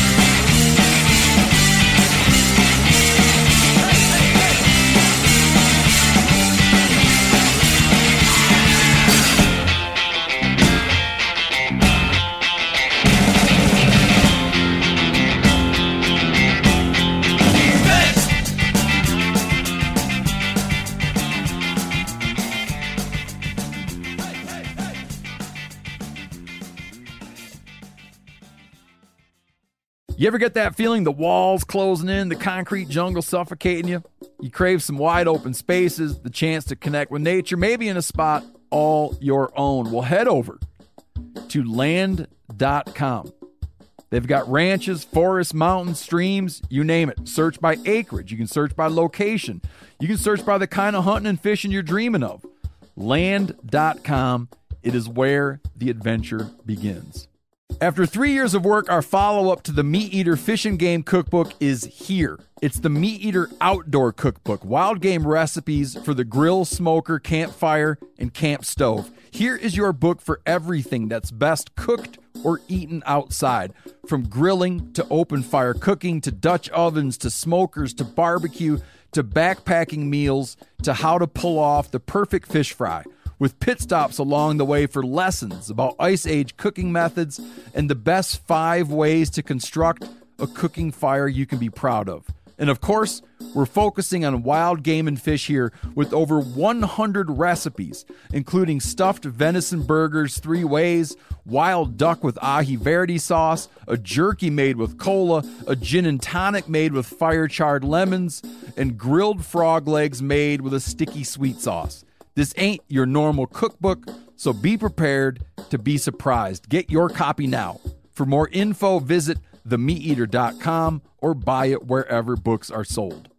You ever get that feeling the walls closing in, the concrete jungle suffocating you? You crave some wide open spaces, the chance to connect with nature, maybe in a spot all your own. Well, head over to land dot com. They've got ranches, forests, mountains, streams, you name it. Search by acreage. You can search by location. You can search by the kind of hunting and fishing you're dreaming of. land dot com. It is where the adventure begins. After three years of work, our follow-up to the Meat Eater Fish and Game Cookbook is here. It's the Meat Eater Outdoor Cookbook, wild game recipes for the grill, smoker, campfire, and camp stove. Here is your book for everything that's best cooked or eaten outside. From grilling to open fire cooking to Dutch ovens to smokers to barbecue to backpacking meals to how to pull off the perfect fish fry, with pit stops along the way for lessons about Ice Age cooking methods and the best five ways to construct a cooking fire you can be proud of. And of course, we're focusing on wild game and fish here with over one hundred recipes, including stuffed venison burgers three ways, wild duck with ahi verde sauce, a jerky made with cola, a gin and tonic made with fire-charred lemons, and grilled frog legs made with a sticky sweet sauce. This ain't your normal cookbook, so be prepared to be surprised. Get your copy now. For more info, visit the meat eater dot com or buy it wherever books are sold.